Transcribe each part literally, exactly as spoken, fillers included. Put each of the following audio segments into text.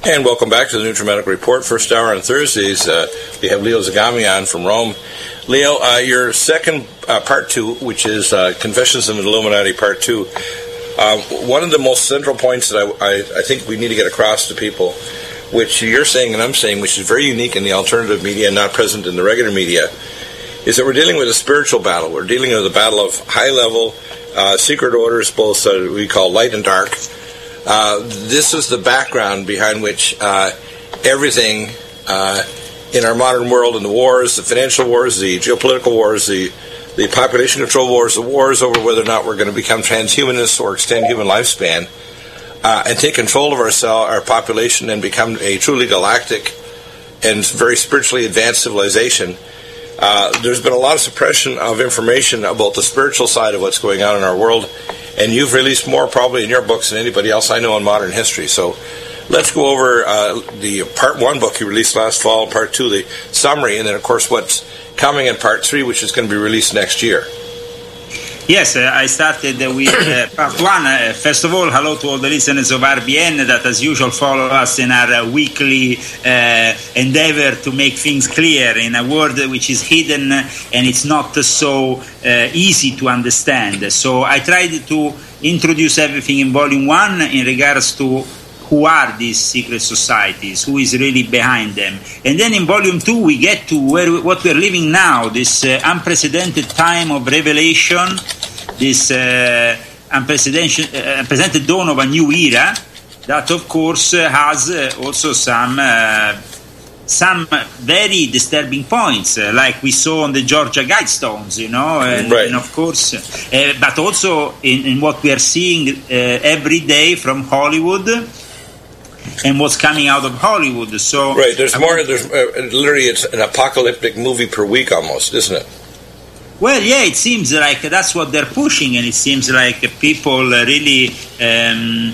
And welcome back to the NutriMedical Report. First hour on Thursdays, uh, we have Leo Zagami on from Rome. Leo, uh, your second uh, part two, which is uh, Confessions of an Illuminati part two, uh, one of the most central points that I, I, I think we need to get across to people, which you're saying and I'm saying, which is very unique in the alternative media and not present in the regular media, is that we're dealing with a spiritual battle. We're dealing with a battle of high-level uh, secret orders, both uh, we call light and dark. Uh, this is the background behind which uh, everything uh, in our modern world, in the wars, the financial wars, the geopolitical wars, the, the population control wars, the wars over whether or not we're going to become transhumanists or extend human lifespan, uh, and take control of our, cell, our population and become a truly galactic and very spiritually advanced civilization. Uh, there's been a lot of suppression of information about the spiritual side of what's going on in our world, and you've released more probably in your books than anybody else I know in modern history. So let's go over uh, the part one book you released last fall, part two, the summary, and then, of course, what's coming in part three, which is going to be released next year. Yes, uh, I started uh, with uh, part one. Uh, first of all, hello to all the listeners of R B N that, as usual, follow us in our uh, weekly uh, endeavor to make things clear in a world which is hidden and it's not so uh, easy to understand. So I tried to introduce everything in volume one in regards to who are these secret societies, who is really behind them. And then in volume two, we get to where, what we're living now, this uh, unprecedented time of revelation, this uh, unprecedented, uh, unprecedented dawn of a new era that, of course, uh, has uh, also some uh, some very disturbing points, uh, like we saw on the Georgia Guidestones, you know, and, right. and of course, uh, but also in, in what we are seeing uh, every day from Hollywood, and what's coming out of Hollywood. So right, there's I more. Mean, there's uh, literally it's an apocalyptic movie per week, almost, isn't it? Well, yeah, it seems like that's what they're pushing, and it seems like people really um,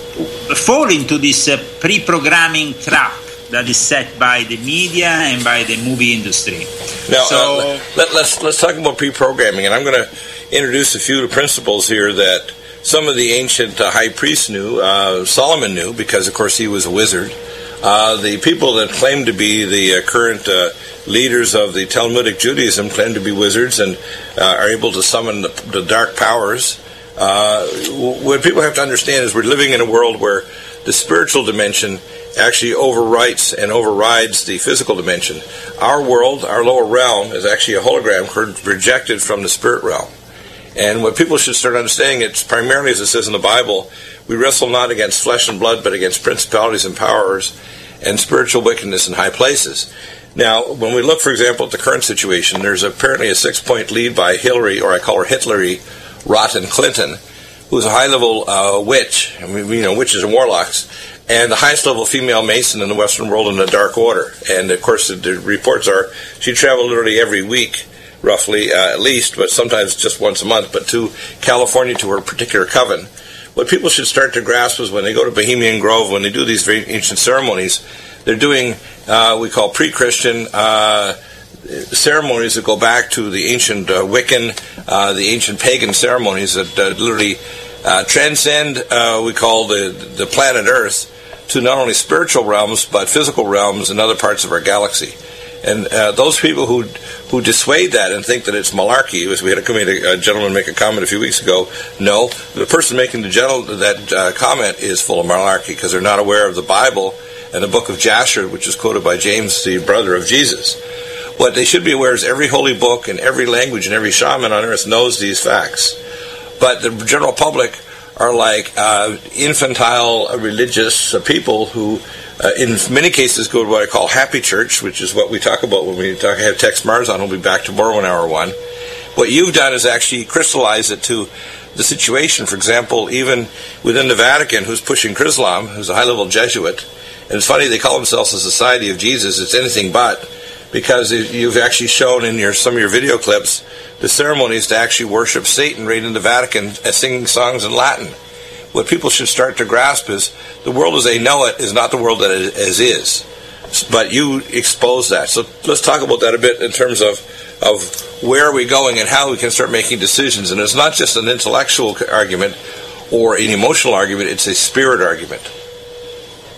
fall into this uh, pre-programming trap that is set by the media and by the movie industry. Now, so, uh, let, let's let's talk about pre-programming, and I'm going to introduce a few of the principles here that some of the ancient uh, high priests knew, uh, Solomon knew, because, of course, he was a wizard. Uh, the people that claim to be the uh, current uh, leaders of the Talmudic Judaism claim to be wizards and uh, are able to summon the, the dark powers. Uh, what people have to understand is we're living in a world where the spiritual dimension actually overwrites and overrides the physical dimension. Our world, our lower realm, is actually a hologram projected from the spirit realm. And what people should start understanding, it's primarily, as it says in the Bible, we wrestle not against flesh and blood, but against principalities and powers and spiritual wickedness in high places. Now, when we look, for example, at the current situation, there's apparently a six-point lead by Hillary, or I call her Hitlery, Rotten Clinton, who's a high-level uh, witch, I mean, you know, witches and warlocks, and the highest-level female Mason in the Western world in the Dark Order. And, of course, the, the reports are she traveled literally every week, roughly, uh, at least, but sometimes just once a month, but to California to her particular coven. What people should start to grasp is when they go to Bohemian Grove, when they do these very ancient ceremonies, they're doing, uh, we call pre-Christian uh, ceremonies that go back to the ancient uh, Wiccan, uh, the ancient pagan ceremonies that uh, literally uh, transcend, uh, we call the, the planet Earth, to not only spiritual realms, but physical realms in other parts of our galaxy. And uh, those people who who dissuade that and think that it's malarkey, as we had a, a gentleman make a comment a few weeks ago, no, the person making the gentle, that uh, comment is full of malarkey because they're not aware of the Bible and the book of Jasher, which is quoted by James, the brother of Jesus. What they should be aware is every holy book and every language and every shaman on earth knows these facts. But the general public are like uh, infantile uh, religious uh, people who Uh, in many cases go to what I call happy church, which is what we talk about when we talk, have Tex Mars on. We'll be back tomorrow in hour one. What you've done is actually crystallize it to the situation. For example, even within the Vatican, who's pushing Chrislam, who's a high-level Jesuit, and it's funny, they call themselves the Society of Jesus. It's anything but, because you've actually shown in your some of your video clips the ceremonies to actually worship Satan right in the Vatican, uh, singing songs in Latin. What people should start to grasp is the world as they know it is not the world that it as is. But you expose that. So let's talk about that a bit in terms of, of where are we going and how we can start making decisions. And it's not just an intellectual argument or an emotional argument, it's a spirit argument.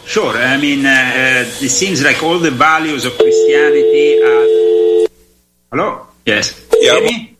Sure. I mean, uh, it seems like all the values of Christianity are... Hello? Yes. Yeah. Hear me?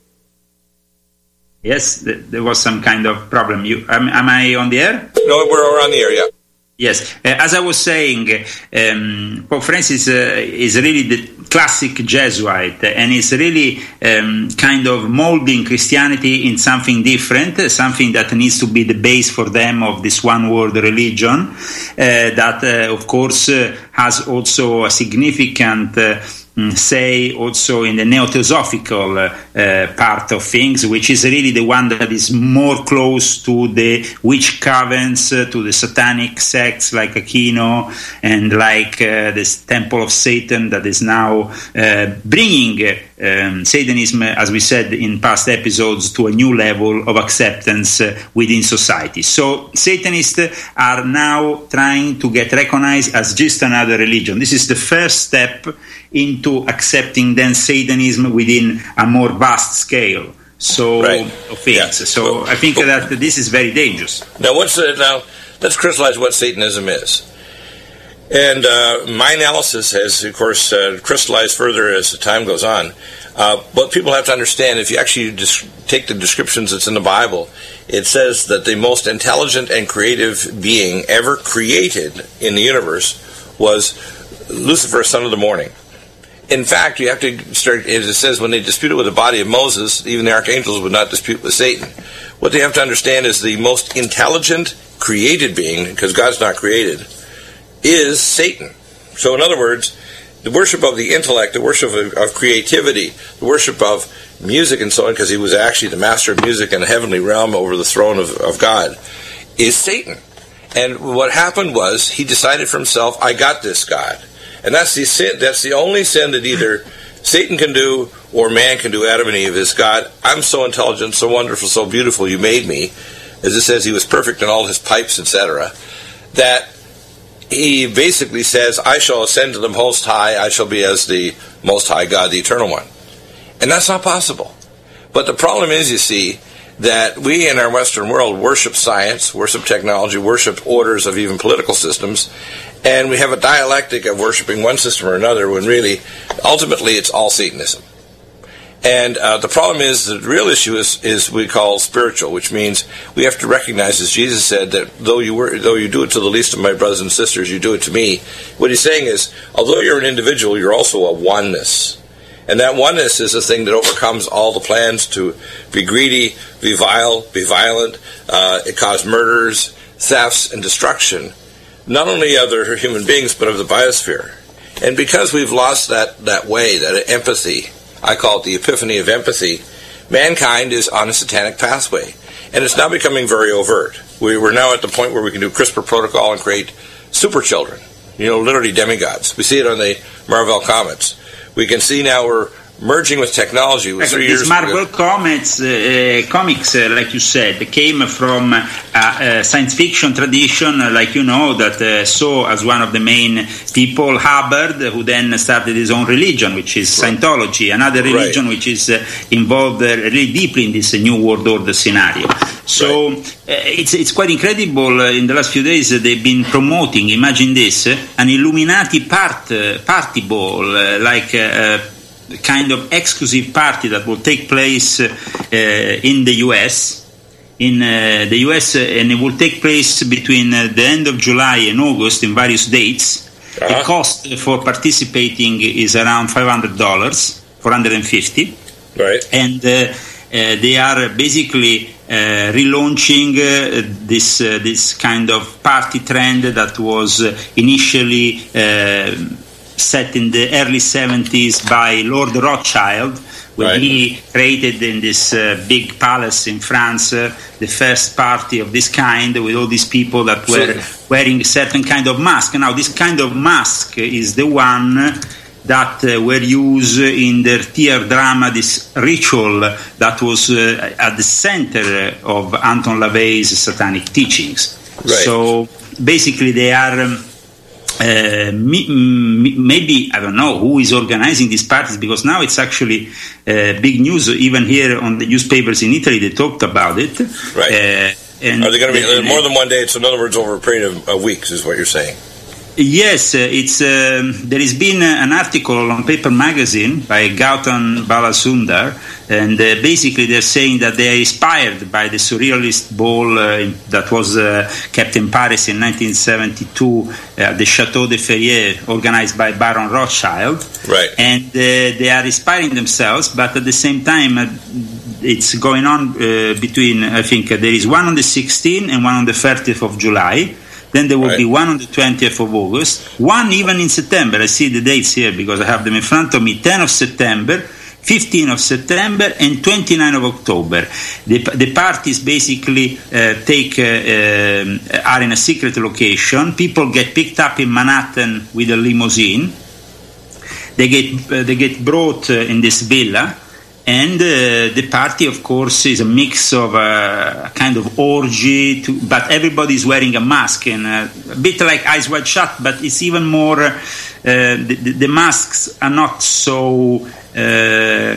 Yes, th- there was some kind of problem. You, am, am I on the air? No, we're on the air, yeah. Yes. Uh, as I was saying, um, Pope Francis uh, is really the classic Jesuit, and is really um, kind of molding Christianity in something different, something that needs to be the base for them of this one-world religion, uh, that, uh, of course, uh, has also a significant uh, say also in the neo-theosophical uh, uh, part of things, which is really the one that is more close to the witch covens, uh, to the satanic sects like Aquino and like uh, this Temple of Satan that is now uh, bringing uh, um, Satanism, as we said in past episodes, to a new level of acceptance uh, within society. So Satanists are now trying to get recognized as just another religion. This is the first step into accepting then Satanism within a more vast scale. So right. of things. Yeah. So well, I think well, that this is very dangerous. Now, what's the, now let's crystallize what Satanism is. And uh, my analysis has, of course, uh, crystallized further as the time goes on. Uh, but people have to understand, if you actually dis- take the descriptions that's in the Bible, it says that the most intelligent and creative being ever created in the universe was Lucifer, son of the morning. In fact, you have to start, as it says, when they disputed with the body of Moses, even the archangels would not dispute with Satan. What they have to understand is the most intelligent created being, because God's not created, is Satan. So in other words, the worship of the intellect, the worship of, of creativity, the worship of music and so on, because he was actually the master of music in the heavenly realm over the throne of, of God, is Satan. And what happened was, he decided for himself, I got this, God. And that's the sin, that's the only sin that either Satan can do or man can do. Adam and Eve is, God, I'm so intelligent, so wonderful, so beautiful, you made me. As it says, he was perfect in all his pipes, et cetera. That he basically says, I shall ascend to the Most High, I shall be as the Most High God, the Eternal One. And that's not possible. But the problem is, you see, that we in our Western world worship science, worship technology, worship orders of even political systems, and we have a dialectic of worshiping one system or another when really, ultimately, it's all Satanism. And uh, the problem is, the real issue is, is we call spiritual, which means we have to recognize, as Jesus said, that though you were, though you do it to the least of my brothers and sisters, you do it to me. What he's saying is, although you're an individual, you're also a oneness. And that oneness is the thing that overcomes all the plans to be greedy, be vile, be violent, uh, it cause murders, thefts, and destruction, not only of other human beings, but of the biosphere. And because we've lost that, that way, that empathy, I call it the epiphany of empathy, mankind is on a satanic pathway. And it's now becoming very overt. We, we're now at the point where we can do CRISPR protocol and create super children, you know, literally demigods. We see it on the Marvel Comets. We can see now we're merging with technology. With three These years Marvel ago. comics, uh, comics, uh, like you said, came from uh, a science fiction tradition, uh, like you know, that uh, saw as one of the main people Hubbard, who then started his own religion, which is right. Scientology, another religion right. which is uh, involved uh, really deeply in this uh, new world order scenario. So right. uh, it's it's quite incredible. Uh, in the last few days, uh, they've been promoting. Imagine this: uh, an Illuminati part uh, party ball, uh, like. Uh, kind of exclusive party that will take place uh, in the U S in uh, the U S uh, and it will take place between uh, the end of July and August in various dates. Uh-huh. The cost for participating is around five hundred dollars, four hundred fifty right. And uh, uh, they are basically uh, relaunching uh, this uh, this kind of party trend that was uh, initially uh, set in the early seventies by Lord Rothschild, when right. he created in this uh, big palace in France uh, the first party of this kind, with all these people that were so, wearing a certain kind of mask. Now, this kind of mask is the one that uh, were used in the theater drama, this ritual that was uh, at the center of Anton LaVey's satanic teachings. Right. So basically they are... Um, Uh, me, me, maybe, I don't know who is organizing these parties, because now it's actually uh, big news. Even here on the newspapers in Italy, they talked about it. Right. Uh, and Are they going to be uh, more than one day? It's in other words over a period of, of weeks, is what you're saying. Yes, uh, it's um, there has been an article on Paper Magazine by Gautam Balasundar, and uh, basically they're saying that they are inspired by the surrealist ball uh, that was uh, kept in Paris in nineteen seventy-two at uh, the Château de Ferrier, organized by Baron Rothschild. Right. And uh, they are inspiring themselves, but at the same time, uh, it's going on uh, between, I think, uh, there is one on the sixteenth and one on the thirtieth of July. Then there will right. be one on the twentieth of August, one even in September. I see the dates here because I have them in front of me. tenth of September, fifteenth of September, and twenty-ninth of October. The, the parties basically uh, take uh, uh, are in a secret location. People get picked up in Manhattan with a limousine. They get uh, they get brought uh, in this villa. And uh, the party, of course, is a mix of uh, a kind of orgy, to, but everybody's wearing a mask, and uh, a bit like Eyes Wide Shut, but it's even more, uh, the, the masks are not so uh, uh,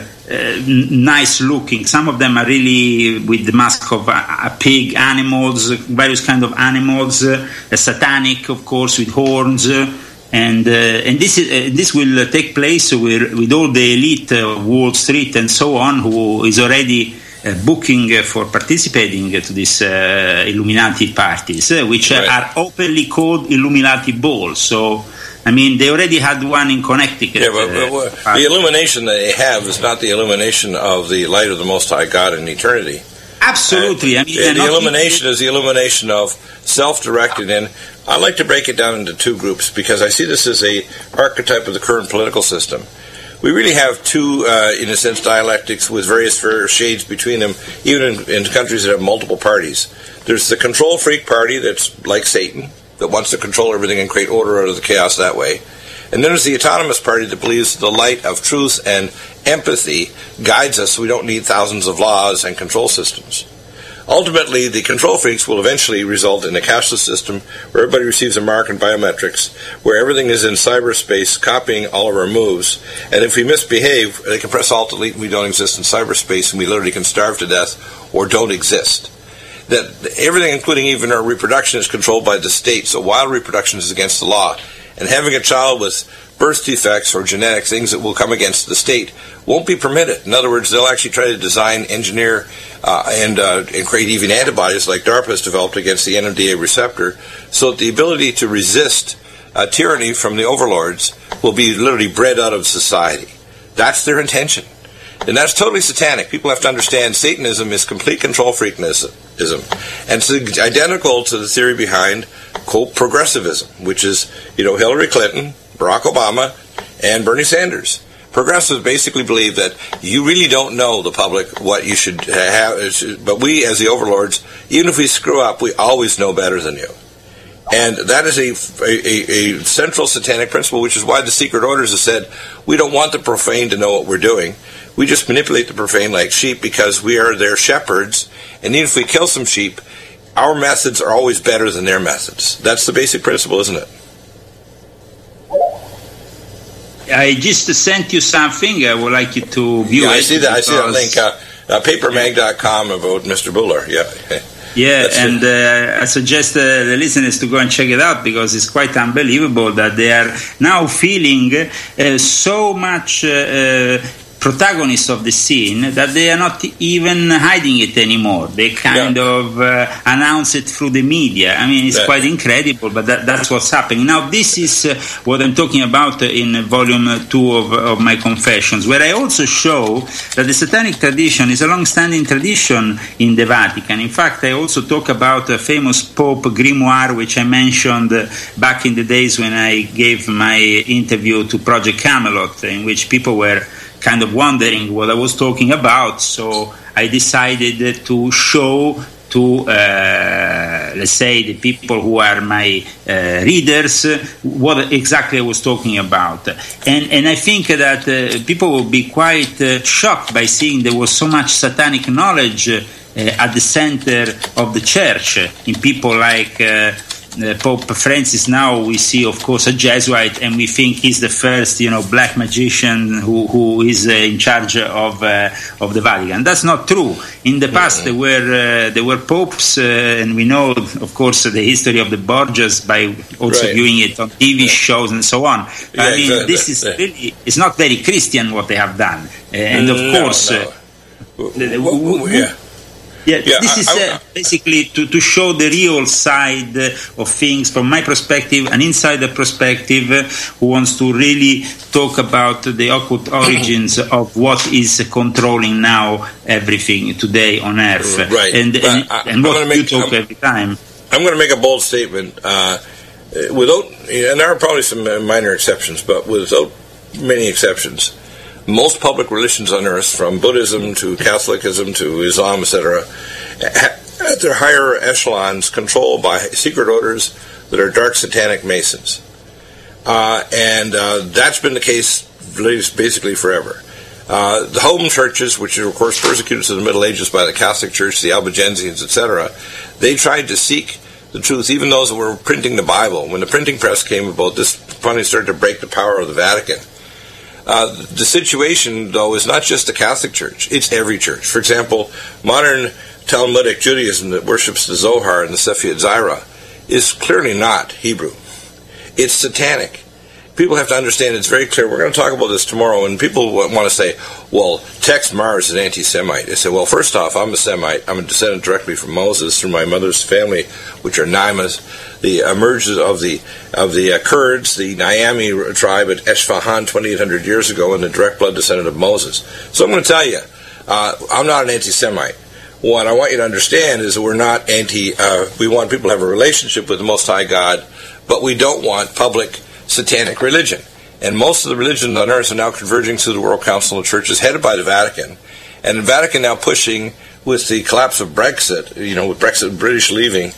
nice looking. Some of them are really with the mask of a, a pig, animals, various kind of animals, uh, a satanic, of course, with horns, uh, And uh, and this is uh, this will uh, take place with, with all the elite of uh, Wall Street and so on, who is already uh, booking uh, for participating uh, to these uh, Illuminati parties, uh, which right. are openly called Illuminati balls. So, I mean, they already had one in Connecticut. Yeah, but, but, but uh, the illumination they have is not the illumination of the light of the Most High God in eternity. Absolutely. Uh, I mean, the, the illumination even... is the illumination of self-directed, and I like to break it down into two groups because I see this as a archetype of the current political system. We really have two, uh, in a sense, dialectics with various shades between them, even in, in countries that have multiple parties. There's the control freak party that's like Satan, that wants to control everything and create order out of the chaos that way. And then there's the autonomous party that believes the light of truth and empathy guides us so we don't need thousands of laws and control systems. Ultimately, the control freaks will eventually result in a cashless system where everybody receives a mark in biometrics, where everything is in cyberspace copying all of our moves, and if we misbehave, they can press Alt-Delete and we don't exist in cyberspace and we literally can starve to death or don't exist. That everything, including even our reproduction, is controlled by the state, so wild reproduction is against the law. And having a child with birth defects or genetic things that will come against the state won't be permitted. In other words, they'll actually try to design, engineer, uh, and, uh, and create even antibodies like DARPA has developed against the N M D A receptor, so that the ability to resist uh, tyranny from the overlords will be literally bred out of society. That's their intention. And that's totally satanic. People have to understand Satanism is complete control freakism. And it's identical to the theory behind quote progressivism, which is, you know, Hillary Clinton, Barack Obama, and Bernie Sanders. Progressives basically believe that you really don't know, the public, what you should have, but we as the overlords, even if we screw up, we always know better than you. And that is a, a, a central satanic principle, which is why the secret orders have said, we don't want the profane to know what we're doing. We just manipulate the profane like sheep because we are their shepherds, and even if we kill some sheep, our methods are always better than their methods. That's the basic principle, isn't it? I just sent you something. I would like you to view yeah, it. I see that. I see that link. Uh, uh, paper mag dot com about Mister Buller. Yeah. Yeah, That's and uh, I suggest uh, the listeners to go and check it out because it's quite unbelievable that they are now feeling uh, so much uh, uh, protagonists of the scene that they are not even hiding it anymore. They kind yeah. of uh, announce it through the media. I mean, it's yeah. quite incredible, but that, that's what's happening. Now, this is uh, what I'm talking about in volume two of, of my Confessions, where I also show that the satanic tradition is a long-standing tradition in the Vatican. In fact, I also talk about a famous Pope grimoire, which I mentioned uh, back in the days when I gave my interview to Project Camelot, in which people were kind of wondering what I was talking about, so I decided to show to, uh, let's say, the people who are my uh, readers what exactly I was talking about. And, and I think that uh, people will be quite uh, shocked by seeing there was so much satanic knowledge uh, at the center of the church, in people like uh, uh, Pope Francis now we see, of course, a Jesuit, and we think he's the first, you know, black magician who, who is uh, in charge of uh, of the Vatican. That's not true. In the past, mm-hmm. there were uh, there were popes, uh, and we know, of course, the history of the Borgias by also right. viewing it on T V yeah. shows and so on. Yeah, I mean, exactly. this is yeah. really it's not very Christian what they have done, uh, and of no, course. No. Uh, well, well, yeah. Yeah, yeah, this I, is I, uh, basically to, to show the real side uh, of things from my perspective, an insider perspective, uh, who wants to really talk about the occult origins of what is controlling now everything today on Earth. Right. And, and, I, and what make, you talk I'm, every time. I'm going to make a bold statement. Uh, without, and there are probably some minor exceptions, but without many exceptions, most public religions on earth, from Buddhism to Catholicism to Islam, et cetera, at their higher echelons, controlled by secret orders that are dark satanic Masons. Uh, and uh, that's been the case basically forever. Uh, the home churches, which are, of course, persecuted to the Middle Ages by the Catholic Church, the Albigensians, et cetera, they tried to seek the truth, even those that were printing the Bible. When the printing press came about, this finally started to break the power of the Vatican. Uh, the situation, though, is not just the Catholic Church. It's every church. For example, modern Talmudic Judaism that worships the Zohar and the Sefer Yetzirah is clearly not Hebrew. It's satanic. People have to understand it's very clear. We're going to talk about this tomorrow, and people want to say, well, Tex Mars is an anti-Semite. I say, well, first off, I'm a Semite. I'm a descendant directly from Moses through my mother's family, which are Naimas, the emergence of the of the uh, Kurds, the Niami tribe at Esfahan twenty-eight hundred years ago, and the direct blood descendant of Moses. So I'm going to tell you, uh, I'm not an anti-Semite. What I want you to understand is that we're not anti, uh, we want people to have a relationship with the Most High God, but we don't want public satanic religion. And most of the religions on earth are now converging to the World Council of Churches, headed by the Vatican. And the Vatican now pushing, with the collapse of Brexit, you know, with Brexit, British leaving,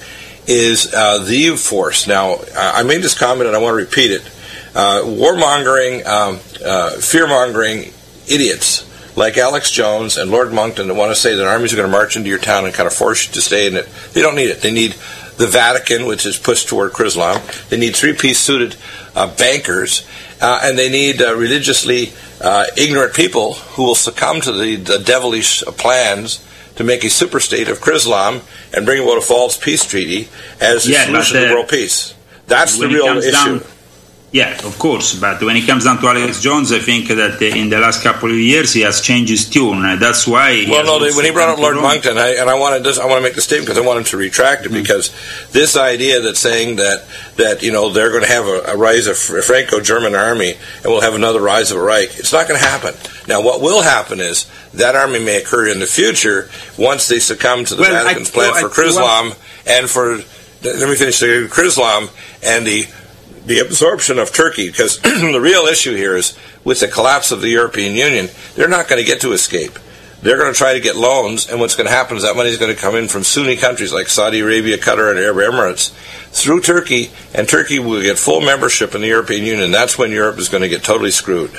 is uh, the force. Now, I made this comment and I want to repeat it. Uh, warmongering, um, uh, fear-mongering idiots like Alex Jones and Lord Monckton that want to say that armies are going to march into your town and kind of force you to stay in it. They don't need it. They need the Vatican, which is pushed toward Chrislam. They need three-piece suited uh, bankers, uh, and they need uh, religiously uh, ignorant people who will succumb to the, the devilish plans to make a superstate of Chrislam and bring about a false peace treaty as a yeah, solution the, to world peace. That's the real issue. Down, yeah, of course. But when it comes down to Alex Jones, I think that in the last couple of years he has changed his tune. That's why. He well, no, when he brought up Lord Monckton, I, and I wanted this, I want to make the statement because I want him to retract it, mm-hmm. because this idea that saying that that you know they're going to have a, a rise of a Franco-German army and we'll have another rise of a Reich, it's not going to happen. Now, what will happen is that army may occur in the future once they succumb to the well, Vatican's I, plan well, for Chrislam and for let me finish the Chrislam and the. the absorption of Turkey, because the real issue here is with the collapse of the European Union, they're not going to get to escape. They're going to try to get loans, and what's going to happen is that money is going to come in from Sunni countries like Saudi Arabia, Qatar, and Arab Emirates through Turkey, and Turkey will get full membership in the European Union. That's when Europe is going to get totally screwed.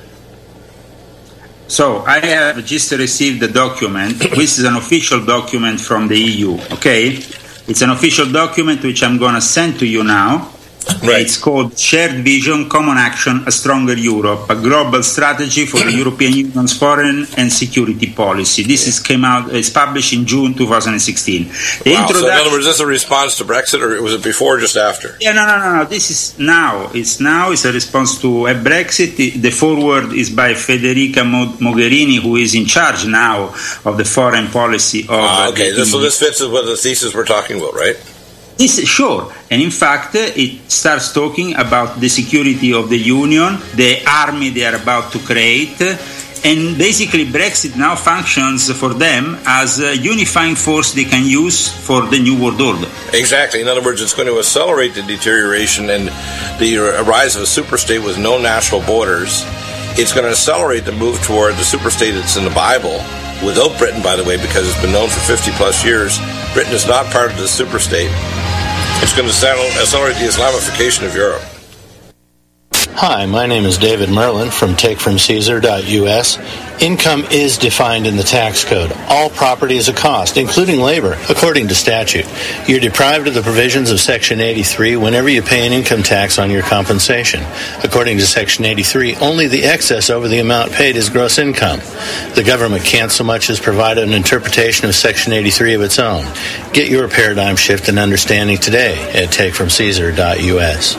So, I have just received the document. This is an official document from the E U, okay? It's an official document which I'm going to send to you now. Right. It's called Shared Vision, Common Action, A Stronger Europe, a global strategy for the European Union's foreign and security policy. This is came out. It's published in June twenty sixteen. The wow. So in other words, is this a response to Brexit, or was it before or just after? Yeah, no, no, no, no. This is now. It's now. It's a response to a Brexit. The foreword is by Federica Mogherini, who is in charge now of the foreign policy of. Ah, okay, this, so this fits with the thesis we're talking about, right? This, sure, and in fact, it starts talking about the security of the Union, the army they are about to create, and basically Brexit now functions for them as a unifying force they can use for the New World Order. Exactly. In other words, it's going to accelerate the deterioration and the rise of a superstate with no national borders. It's going to accelerate the move toward the superstate that's in the Bible, without Britain, by the way, because it's been known for fifty plus years. Britain is not part of the superstate. It's going to accelerate the Islamification of Europe. Hi, my name is David Merlin from take from caesar dot U S, Income is defined in the tax code. All property is a cost, including labor, according to statute. You're deprived of the provisions of Section eighty-three whenever you pay an income tax on your compensation. According to Section eighty-three, only the excess over the amount paid is gross income. The government can't so much as provide an interpretation of Section eighty-three of its own. Get your paradigm shift and understanding today at take from caesar dot u s.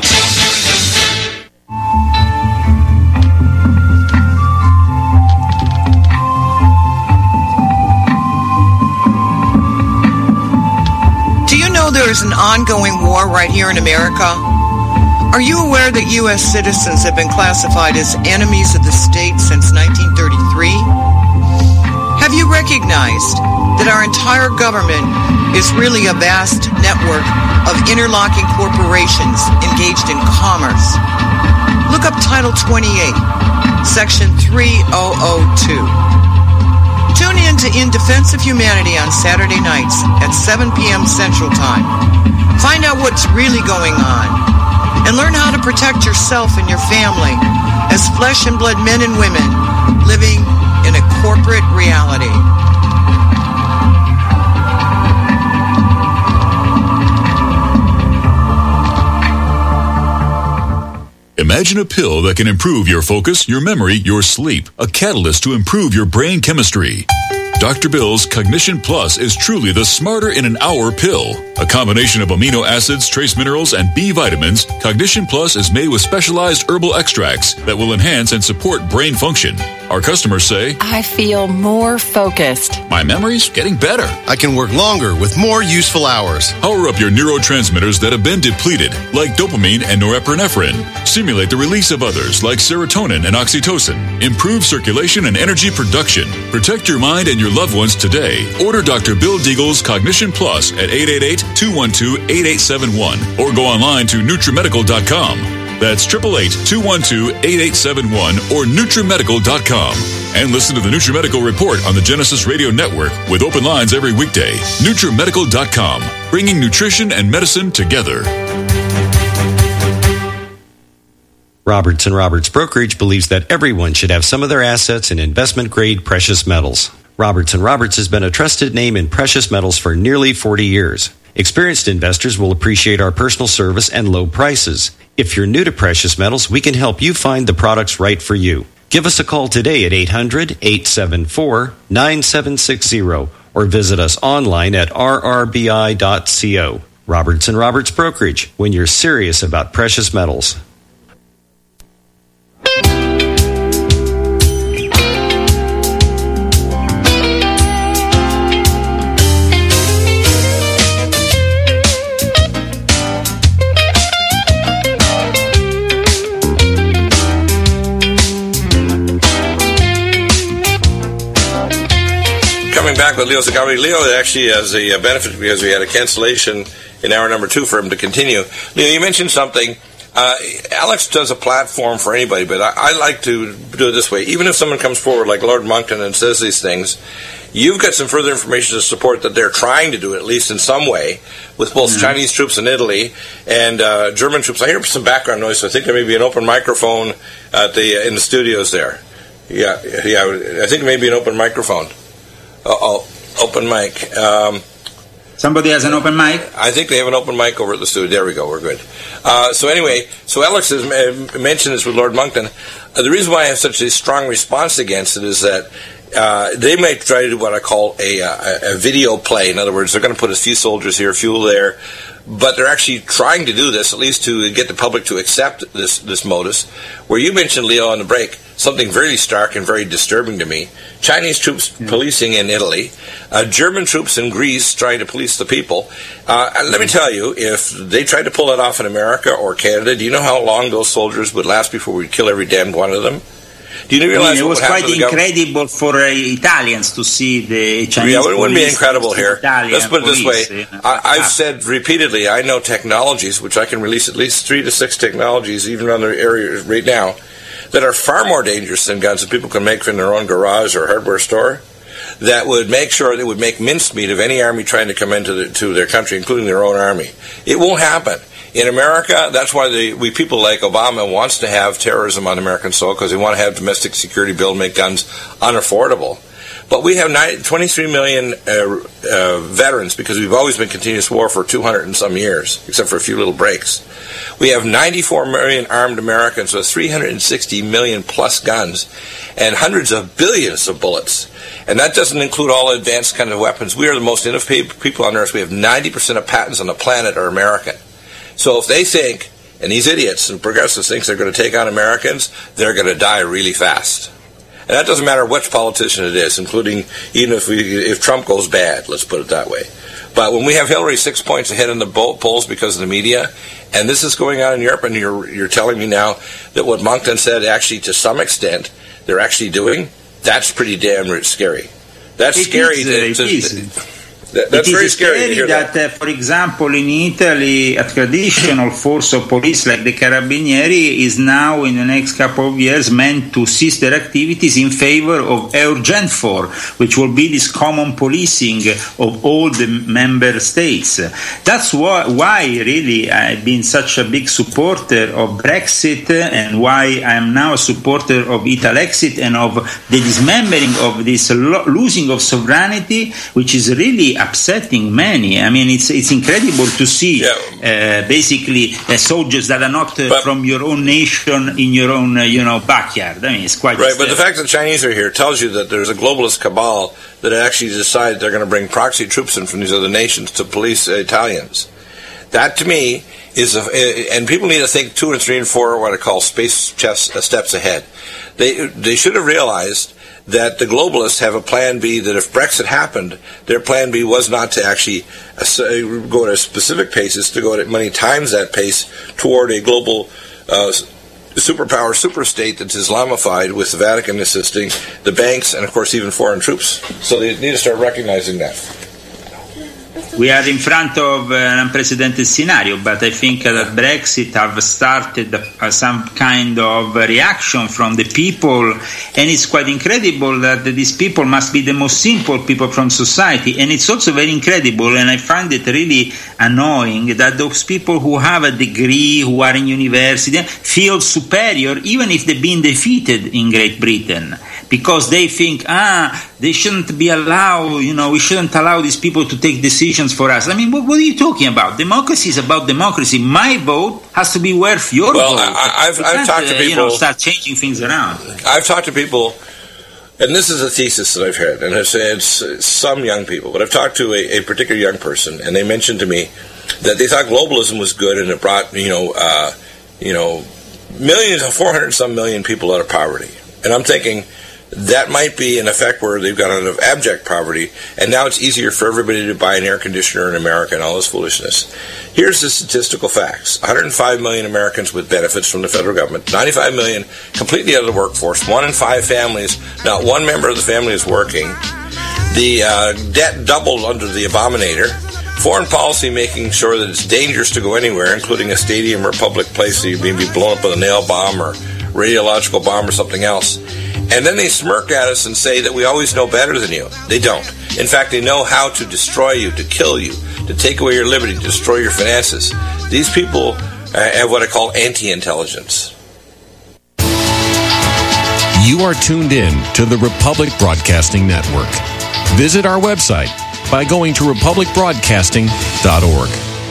There is an ongoing war right here in America. Are you aware that U S citizens have been classified as enemies of the state since nineteen thirty-three? Have you recognized that our entire government is really a vast network of interlocking corporations engaged in commerce? Look up Title twenty-eight, Section three thousand two. Tune in to In Defense of Humanity on Saturday nights at seven p.m. Central Time. Find out what's really going on and learn how to protect yourself and your family as flesh and blood men and women living in a corporate reality. Imagine a pill that can improve your focus, your memory, your sleep. A catalyst to improve your brain chemistry. Doctor Bill's Cognition Plus is truly the smarter in an hour pill. A combination of amino acids, trace minerals, and B vitamins, Cognition Plus is made with specialized herbal extracts that will enhance and support brain function. Our customers say, I feel more focused. My memory's getting better. I can work longer with more useful hours. Power up your neurotransmitters that have been depleted, like dopamine and norepinephrine. Stimulate the release of others, like serotonin and oxytocin. Improve circulation and energy production. Protect your mind and your loved ones today. Order Doctor Bill Deagle's Cognition Plus at eight eight eight, two one two, eight eight seven one or go online to Nutrimedical dot com. That's eight eight eight, two one two, eight eight seven one or Nutrimedical dot com. And listen to the Nutrimedical Report on the Genesis Radio Network with open lines every weekday. Nutrimedical dot com, bringing nutrition and medicine together. Roberts and Roberts Brokerage believes that everyone should have some of their assets in investment-grade precious metals. Roberts and Roberts has been a trusted name in precious metals for nearly forty years. Experienced investors will appreciate our personal service and low prices. If you're new to precious metals, we can help you find the products right for you. Give us a call today at eight hundred, eight seven four, nine seven six zero or visit us online at r r b i dot co. Roberts and Roberts Brokerage, when you're serious about precious metals. Coming back with Leo Zagami. Leo actually has a benefit because we had a cancellation in hour number two for him to continue. Leo, you mentioned something. Uh, Alex does a platform for anybody, but I, I like to do it this way. Even if someone comes forward like Lord Moncton and says these things, you've got some further information to support that they're trying to do it, at least in some way, with both mm-hmm. Chinese troops in Italy and uh, German troops. I hear some background noise, so I think there may be an open microphone at the in the studios there. Yeah, yeah, I think maybe an open microphone. Uh-oh, open mic. Um, Somebody has an open mic? I think they have an open mic over at the studio. There we go, we're good. Uh, so anyway, so Alex has mentioned this with Lord Moncton. Uh, the reason why I have such a strong response against it is that uh, they might try to do what I call a, a, a video play. In other words, they're going to put a few soldiers here, a few there, but they're actually trying to do this, at least to get the public to accept this, this modus. Where you mentioned, Leo, on the break, something very stark and very disturbing to me. Chinese troops yeah. policing in Italy, uh, German troops in Greece trying to police the people. Uh, let me tell you, if they tried to pull it off in America or Canada, do you know how long those soldiers would last before we'd kill every damned one of them? Do you realize I mean, it was quite incredible government? for uh, Italians to see the Chinese Yeah, it wouldn't be incredible here. Italian Let's put it this police, way. You know, I, I've said repeatedly, I know technologies, which I can release at least three to six technologies, even on their area right now, that are far more dangerous than guns that people can make in their own garage or hardware store, that would make sure they would make mincemeat of any army trying to come into the, to their country, including their own army. It won't happen. In America, that's why the, we people like Obama wants to have terrorism on American soil, because they want to have domestic security bill, make guns unaffordable. But we have twenty-three million uh, uh, veterans, because we've always been continuous war for two hundred and some years, except for a few little breaks. We have ninety-four million armed Americans with three hundred sixty million plus guns and hundreds of billions of bullets. And that doesn't include all advanced kind of weapons. We are the most innovative people on earth. We have ninety percent of patents on the planet are American. So if they think, and these idiots and progressives think they're going to take on Americans, they're going to die really fast. And that doesn't matter which politician it is, including even if we, if Trump goes bad, let's put it that way. But when we have Hillary six points ahead in the polls because of the media, and this is going on in Europe, and you're you're telling me now that what Moncton said, actually to some extent, they're actually doing, that's pretty damn scary. That's it scary. Is, to, it to, is. That, that's it very is scary, scary to hear that, that. Uh, for example, in Italy, a traditional force of police like the Carabinieri is now, in the next couple of years, meant to cease their activities in favor of Eurgenfor, which will be this common policing of all the member states. That's why, why really, I've been such a big supporter of Brexit, and why I'm now a supporter of Italexit and of the dismembering of this lo- losing of sovereignty, which is really upsetting many. I mean, it's it's incredible to see yeah. uh, basically uh, soldiers that are not uh, but, from your own nation in your own uh, you know backyard. I mean, it's quite right. But the fact that the Chinese are here tells you that there's a globalist cabal that actually decided they're going to bring proxy troops in from these other nations to police uh, Italians. That to me is, a, and people need to think two and three and four what I call space chess uh, steps ahead. They they should have realized that the globalists have a plan B, that if Brexit happened, their plan B was not to actually uh, go at a specific pace, it's to go at many times that pace toward a global uh, superpower superstate that's Islamified, with the Vatican assisting, the banks, and of course even foreign troops. So they need to start recognizing that. We are in front of an unprecedented scenario, but I think that Brexit have started uh, some kind of reaction from the people, and it's quite incredible that these people must be the most simple people from society. And it's also very incredible, and I find it really annoying, that those people who have a degree, who are in university, feel superior even if they've been defeated in Great Britain, because they think, ah, they shouldn't be allowed, you know, we shouldn't allow these people to take decisions for us. I mean, what, what are you talking about? Democracy is about democracy. My vote has to be worth your well, vote. Well, I've, I've talked to uh, people. You know, start changing things around. I've talked to people, and this is a thesis that I've heard, and I've said some young people, but I've talked to a, a particular young person, and they mentioned to me that they thought globalism was good, and it brought, you know, uh, you know, millions, four hundred some million people out of poverty. And I'm thinking, that might be an effect where they've got out of abject poverty, and now it's easier for everybody to buy an air conditioner in America and all this foolishness. Here's the statistical facts. one hundred five million Americans with benefits from the federal government, ninety-five million completely out of the workforce, one in five families, not one member of the family is working. The uh, debt doubled under the Abominator. Foreign policy making sure that it's dangerous to go anywhere, including a stadium or public place, so you may be blown up with a nail bomb or radiological bomb or something else. And then they smirk at us and say that we always know better than you. They don't. In fact, they know how to destroy you, to kill you, to take away your liberty, to destroy your finances. These people uh, have what I call anti-intelligence. You are tuned in to the Republic Broadcasting Network. Visit our website by going to republic broadcasting dot org.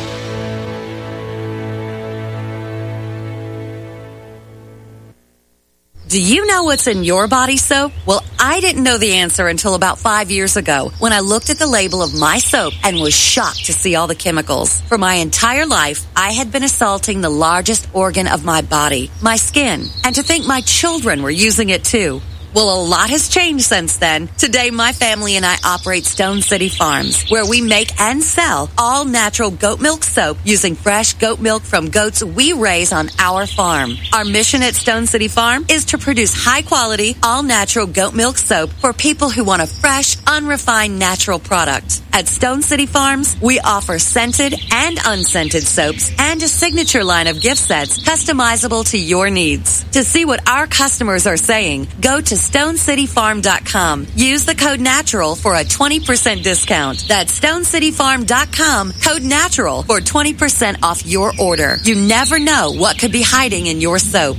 Do you know what's in your body soap? Well, I didn't know the answer until about five years ago when I looked at the label of my soap and was shocked to see all the chemicals. For my entire life, I had been assaulting the largest organ of my body, my skin, and to think my children were using it too. Well, a lot has changed since then. Today, my family and I operate Stone City Farms, where we make and sell all natural goat milk soap using fresh goat milk from goats we raise on our farm. Our mission at Stone City Farm is to produce high-quality, all-natural goat milk soap for people who want a fresh, unrefined, natural product. At Stone City Farms, we offer scented and unscented soaps and a signature line of gift sets customizable to your needs. To see what our customers are saying, go to stone city farm dot com. Use the code NATURAL for a twenty percent discount. That's stone city farm dot com, code NATURAL for twenty percent off your order. You never know what could be hiding in your soap.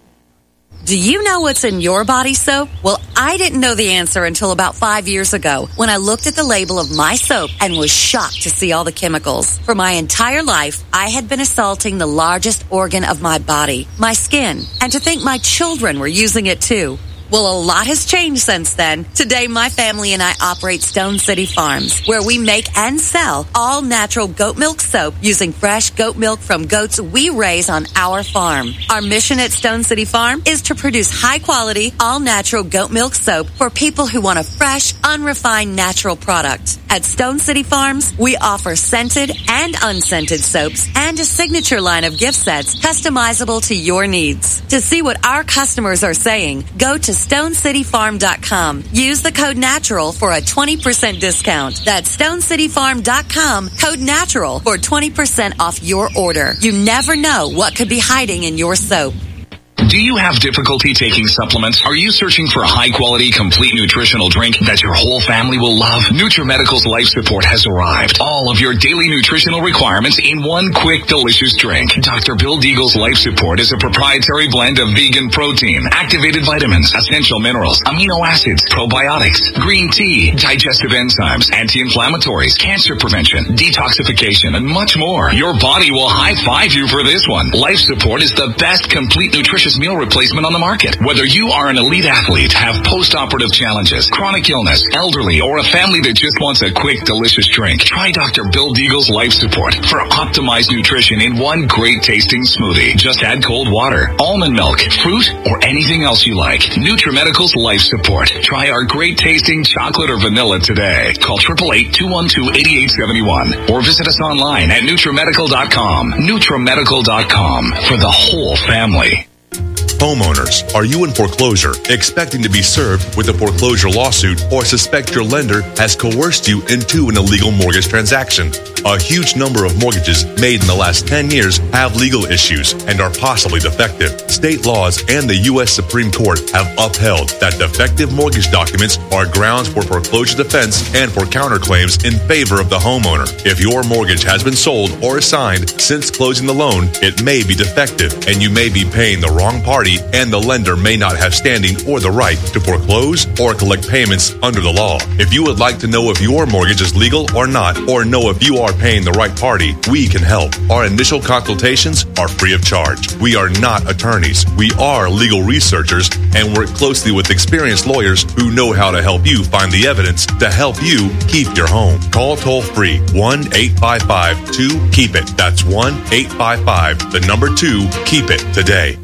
Do you know what's in your body soap? Well, I didn't know the answer until about five years ago when I looked at the label of my soap and was shocked to see all the chemicals. For my entire life, I had been assaulting the largest organ of my body, my skin, and to think my children were using it too. Well, a lot has changed since then. Today, my family and I operate Stone City Farms, where we make and sell all natural goat milk soap using fresh goat milk from goats we raise on our farm. Our mission at Stone City Farm is to produce high-quality, all-natural goat milk soap for people who want a fresh, unrefined, natural product. At Stone City Farms, we offer scented and unscented soaps and a signature line of gift sets customizable to your needs. To see what our customers are saying, go to stone city farm dot com. Use the code NATURAL for a twenty percent discount. That's stone city farm dot com, code NATURAL for twenty percent off your order. You never know what could be hiding in your soap. Do you have difficulty taking supplements? Are you searching for a high-quality, complete nutritional drink that your whole family will love? NutriMedical's Life Support has arrived. All of your daily nutritional requirements in one quick, delicious drink. Doctor Bill Deagle's Life Support is a proprietary blend of vegan protein, activated vitamins, essential minerals, amino acids, probiotics, green tea, digestive enzymes, anti-inflammatories, cancer prevention, detoxification, and much more. Your body will high-five you for this one. Life Support is the best complete nutritious meal replacement on the market. Whether you are an elite athlete, have post-operative challenges, chronic illness, elderly, or a family that just wants a quick, delicious drink, try Doctor Bill Deagle's Life Support for optimized nutrition in one great tasting smoothie. Just add cold water, almond milk, fruit, or anything else you like. NutriMedical's Life Support. Try our great tasting chocolate or vanilla today. Call eight eight eight, two one two, eight eight seven one or visit us online at NutriMedical dot com. NutriMedical dot com for the whole family. Homeowners, are you in foreclosure, expecting to be served with a foreclosure lawsuit, or suspect your lender has coerced you into an illegal mortgage transaction? A huge number of mortgages made in the last ten years have legal issues and are possibly defective. State laws and the U S Supreme Court have upheld that defective mortgage documents are grounds for foreclosure defense and for counterclaims in favor of the homeowner. If your mortgage has been sold or assigned since closing the loan, it may be defective and you may be paying the wrong party, and the lender may not have standing or the right to foreclose or collect payments under the law. If you would like to know if your mortgage is legal or not, or know if you are paying the right party, we can help. Our initial consultations are free of charge. We are not attorneys. We are legal researchers and work closely with experienced lawyers who know how to help you find the evidence to help you keep your home. Call toll free one eight five five two keep it. That's one eight five five, the number two, keep it today.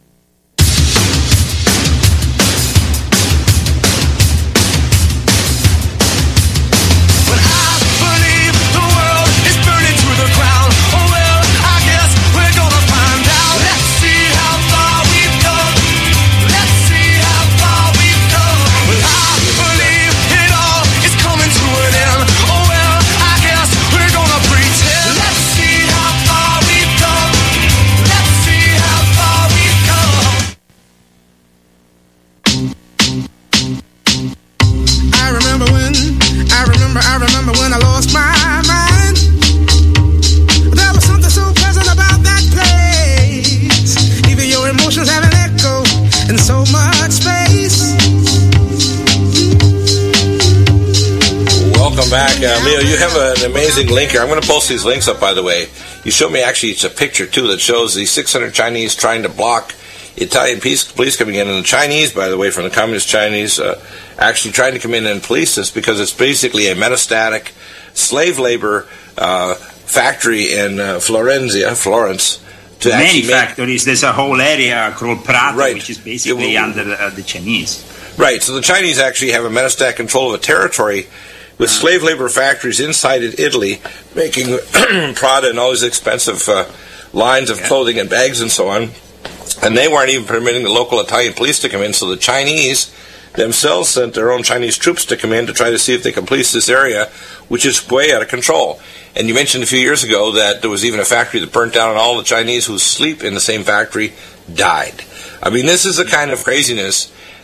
Back, uh, Leo, you have an amazing link here. I'm going to post these links up, by the way. You showed me, actually, it's a picture, too, that shows the six hundred Chinese trying to block Italian peace, police coming in. And the Chinese, by the way, from the Communist Chinese, uh, actually trying to come in and police this because it's basically a metastatic slave labor uh, factory in uh, Florenzia, Florence. To Many factories. Make... There's a whole area called Prato, right. which is basically will... under uh, the Chinese. Right. So the Chinese actually have a metastatic control of a territory with slave labor factories inside of Italy, making Prada and all these expensive uh, lines of clothing and bags and so on. And they weren't even permitting the local Italian police to come in, so the Chinese themselves sent their own Chinese troops to come in to try to see if they can police this area, which is way out of control. And you mentioned a few years ago that there was even a factory that burnt down and all the Chinese who sleep in the same factory died. I mean, this is the kind of craziness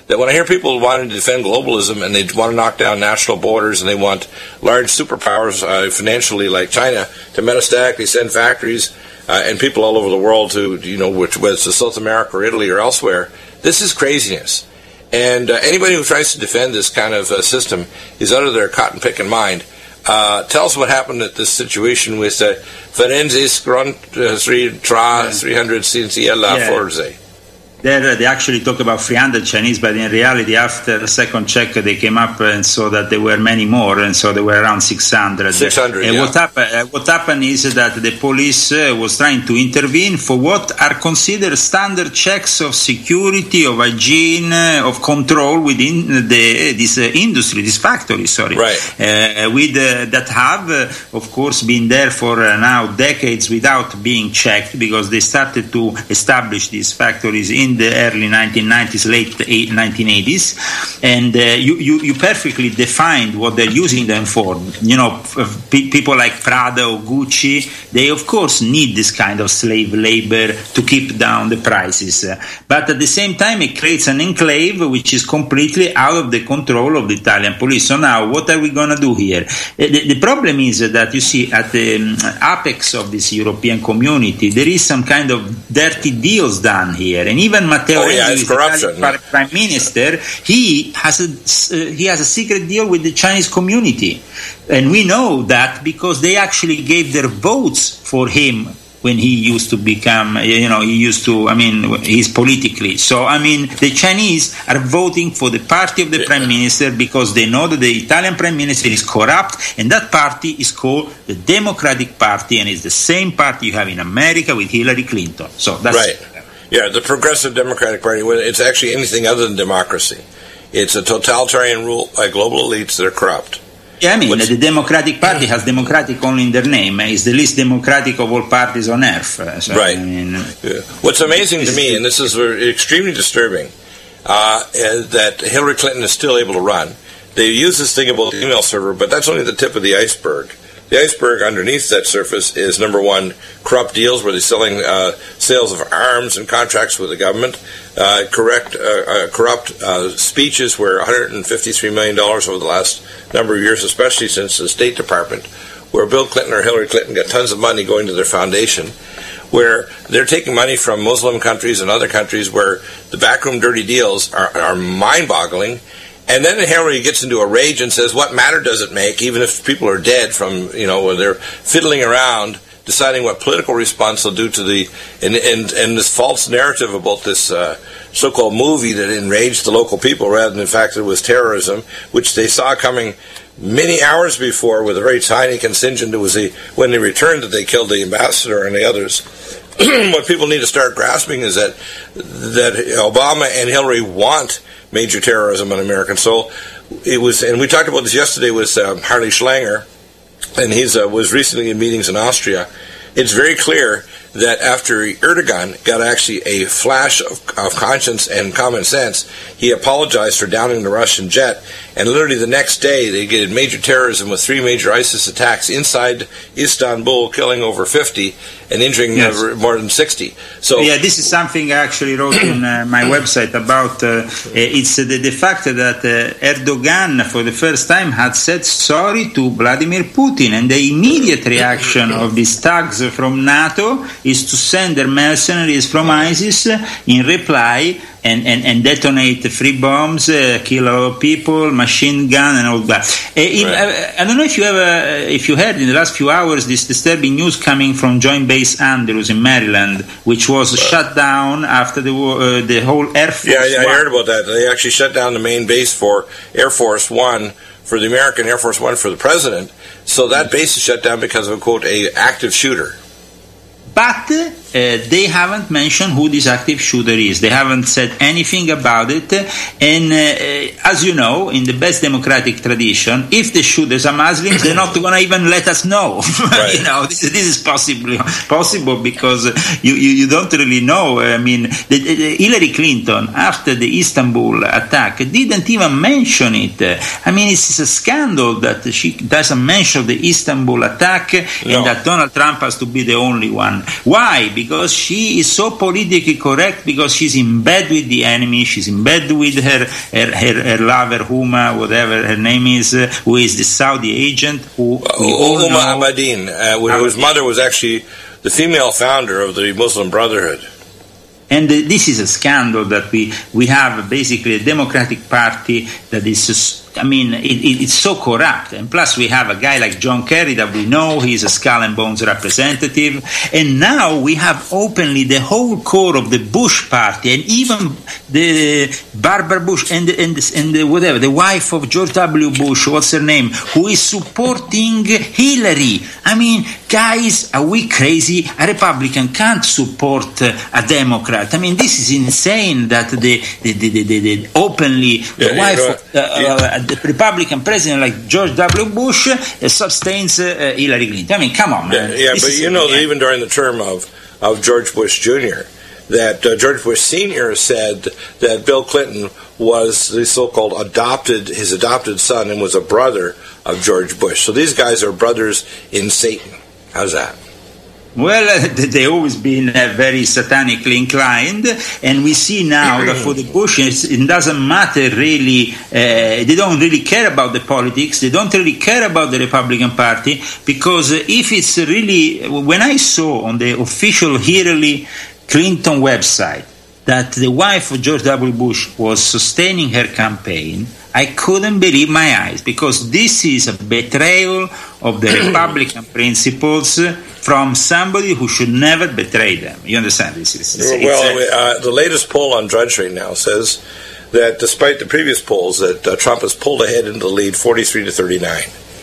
that when I hear people wanting to defend globalism and they want to knock down national borders and they want large superpowers uh, financially like China to metastatically send factories uh, and people all over the world to, you know, which whether it's to South America or Italy or elsewhere, this is craziness. And uh, anybody who tries to defend this kind of uh, system is out of their cotton-picking mind. Uh, tell us what happened at this situation with uh, Forensis Grand Tra three hundred Cienciela Forze. There, they actually talk about three hundred Chinese, but in reality, after the second check, they came up and saw that there were many more, and so there were around six hundred. six hundred, uh, yeah. What, happen, uh, what happened is that the police uh, was trying to intervene for what are considered standard checks of security, of hygiene, uh, of control within the, this uh, industry, this factory, sorry. Right. Uh, with, uh, that have, uh, of course, been there for uh, now decades without being checked, because they started to establish these factories in the early nineteen nineties, late nineteen eighties, and uh, you, you, you perfectly defined what they're using them for. You know, f- people like Prada or Gucci, they of course need this kind of slave labor to keep down the prices. Uh, but at the same time, it creates an enclave which is completely out of the control of the Italian police. So now, what are we going to do here? The, the problem is that, you see, at the um, apex of this European community, there is some kind of dirty deals done here, and even Matteo oh, yeah, it's corruption. Italian Prime Minister, he has a uh, he has a secret deal with the Chinese community, and we know that because they actually gave their votes for him when he used to become, you know, he used to, I mean, he's politically. So, I mean, the Chinese are voting for the party of the yeah. Prime Minister because they know that the Italian Prime Minister is corrupt, and that party is called the Democratic Party, and it's the same party you have in America with Hillary Clinton. So that's right. Yeah, the Progressive Democratic Party, it's actually anything other than democracy. It's a totalitarian rule by global elites that are corrupt. Yeah, I mean, What's, the Democratic Party has democratic only in their name. It's the least democratic of all parties on earth. So, right. I mean, yeah. What's amazing to me, and this is extremely disturbing, uh, is that Hillary Clinton is still able to run. They use this thing about the email server, but that's only the tip of the iceberg. The iceberg underneath that surface is, number one, corrupt deals where they're selling uh, sales of arms and contracts with the government, uh, correct, uh, uh, corrupt uh, speeches where one hundred fifty-three million dollars over the last number of years, especially since the State Department, where Bill Clinton or Hillary Clinton got tons of money going to their foundation, where they're taking money from Muslim countries and other countries where the backroom dirty deals are, are mind-boggling. And then Hillary gets into a rage and says, what matter does it make, even if people are dead from, you know, where they're fiddling around, deciding what political response they'll do to the, and, and, and this false narrative about this uh, so-called movie that enraged the local people rather than the fact that it was terrorism, which they saw coming many hours before with a very tiny contingent. It was the, when they returned that they killed the ambassador and the others. What people need to start grasping is that that Obama and Hillary want major terrorism on Americans. So it was, and we talked about this yesterday with um, Harley Schlanger, and he uh, was recently in meetings in Austria. It's very clear that after Erdogan got actually a flash of, of conscience and common sense, he apologized for downing the Russian jet, and literally the next day they did major terrorism with three major ISIS attacks inside Istanbul, killing over fifty and injuring yes. more than sixty. So yeah, this is something I actually wrote on uh, my website about. Uh, it's uh, the, the fact that uh, Erdogan, for the first time, had said sorry to Vladimir Putin, and the immediate reaction of these thugs from NATO is to send their mercenaries from ISIS in reply and, and, and detonate free bombs, uh, kill people, machine gun, and all that. Uh, in, right. I, I don't know if you ever, if you heard in the last few hours this disturbing news coming from Joint Base Andrews in Maryland, which was uh, shut down after the uh, the whole Air Force. Yeah, yeah, I One. heard about that. They actually shut down the main base for Air Force One, for the American Air Force One for the president. So that base is shut down because of, quote, a active shooter. But uh, they haven't mentioned who this active shooter is. They haven't said anything about it. And uh, as you know, in the best democratic tradition, if the shooters are Muslims, they're not going to even let us know. Right. You know, this, this is possible possible because you, you, you don't really know. I mean, the, the Hillary Clinton, after the Istanbul attack, didn't even mention it. I mean, it's a scandal that she doesn't mention the Istanbul attack no. and that Donald Trump has to be the only one. Why? because she is so politically correct, because she's in bed with the enemy, she's in bed with her her, her, her lover, Huma, whatever her name is, uh, who is the Saudi agent, who uh, we all Huma know. Abedin, uh, whose mother was actually the female founder of the Muslim Brotherhood. And uh, this is a scandal that we, we have basically a Democratic Party that is, just, I mean, it, it, it's so corrupt. And plus we have a guy like John Kerry that we know he's a skull and bones representative. And now we have openly the whole core of the Bush party, and even the Barbara Bush and, the, and, the, and the whatever, the wife of George W. Bush, what's her name, who is supporting Hillary. I mean, guys, are we crazy? A Republican can't support uh, a Democrat. I mean, this is insane that the, the, the, the, the, the openly the yeah, wife you know, of uh, uh, the Republican president like George W. Bush uh, sustains uh, Hillary Clinton. I mean, come on, man. Yeah, yeah but you know that even during the term of, of George Bush Junior, that uh, George Bush Senior said that Bill Clinton was the so-called adopted, his adopted son, and was a brother of George Bush. So these guys are brothers in Satan. How's that? Well, uh, they've always been uh, very satanically inclined, and we see now that for the Bushes, it doesn't matter really, uh, they don't really care about the politics, they don't really care about the Republican Party, because uh, if it's really, when I saw on the official Hillary Clinton website that the wife of George W. Bush was sustaining her campaign, I couldn't believe my eyes, because this is a betrayal of the Republican principles from somebody who should never betray them. You understand this? It's, it's, well, it's uh, the latest poll on Drudge right now says that despite the previous polls, that uh, Trump has pulled ahead into the lead, forty-three to thirty-nine.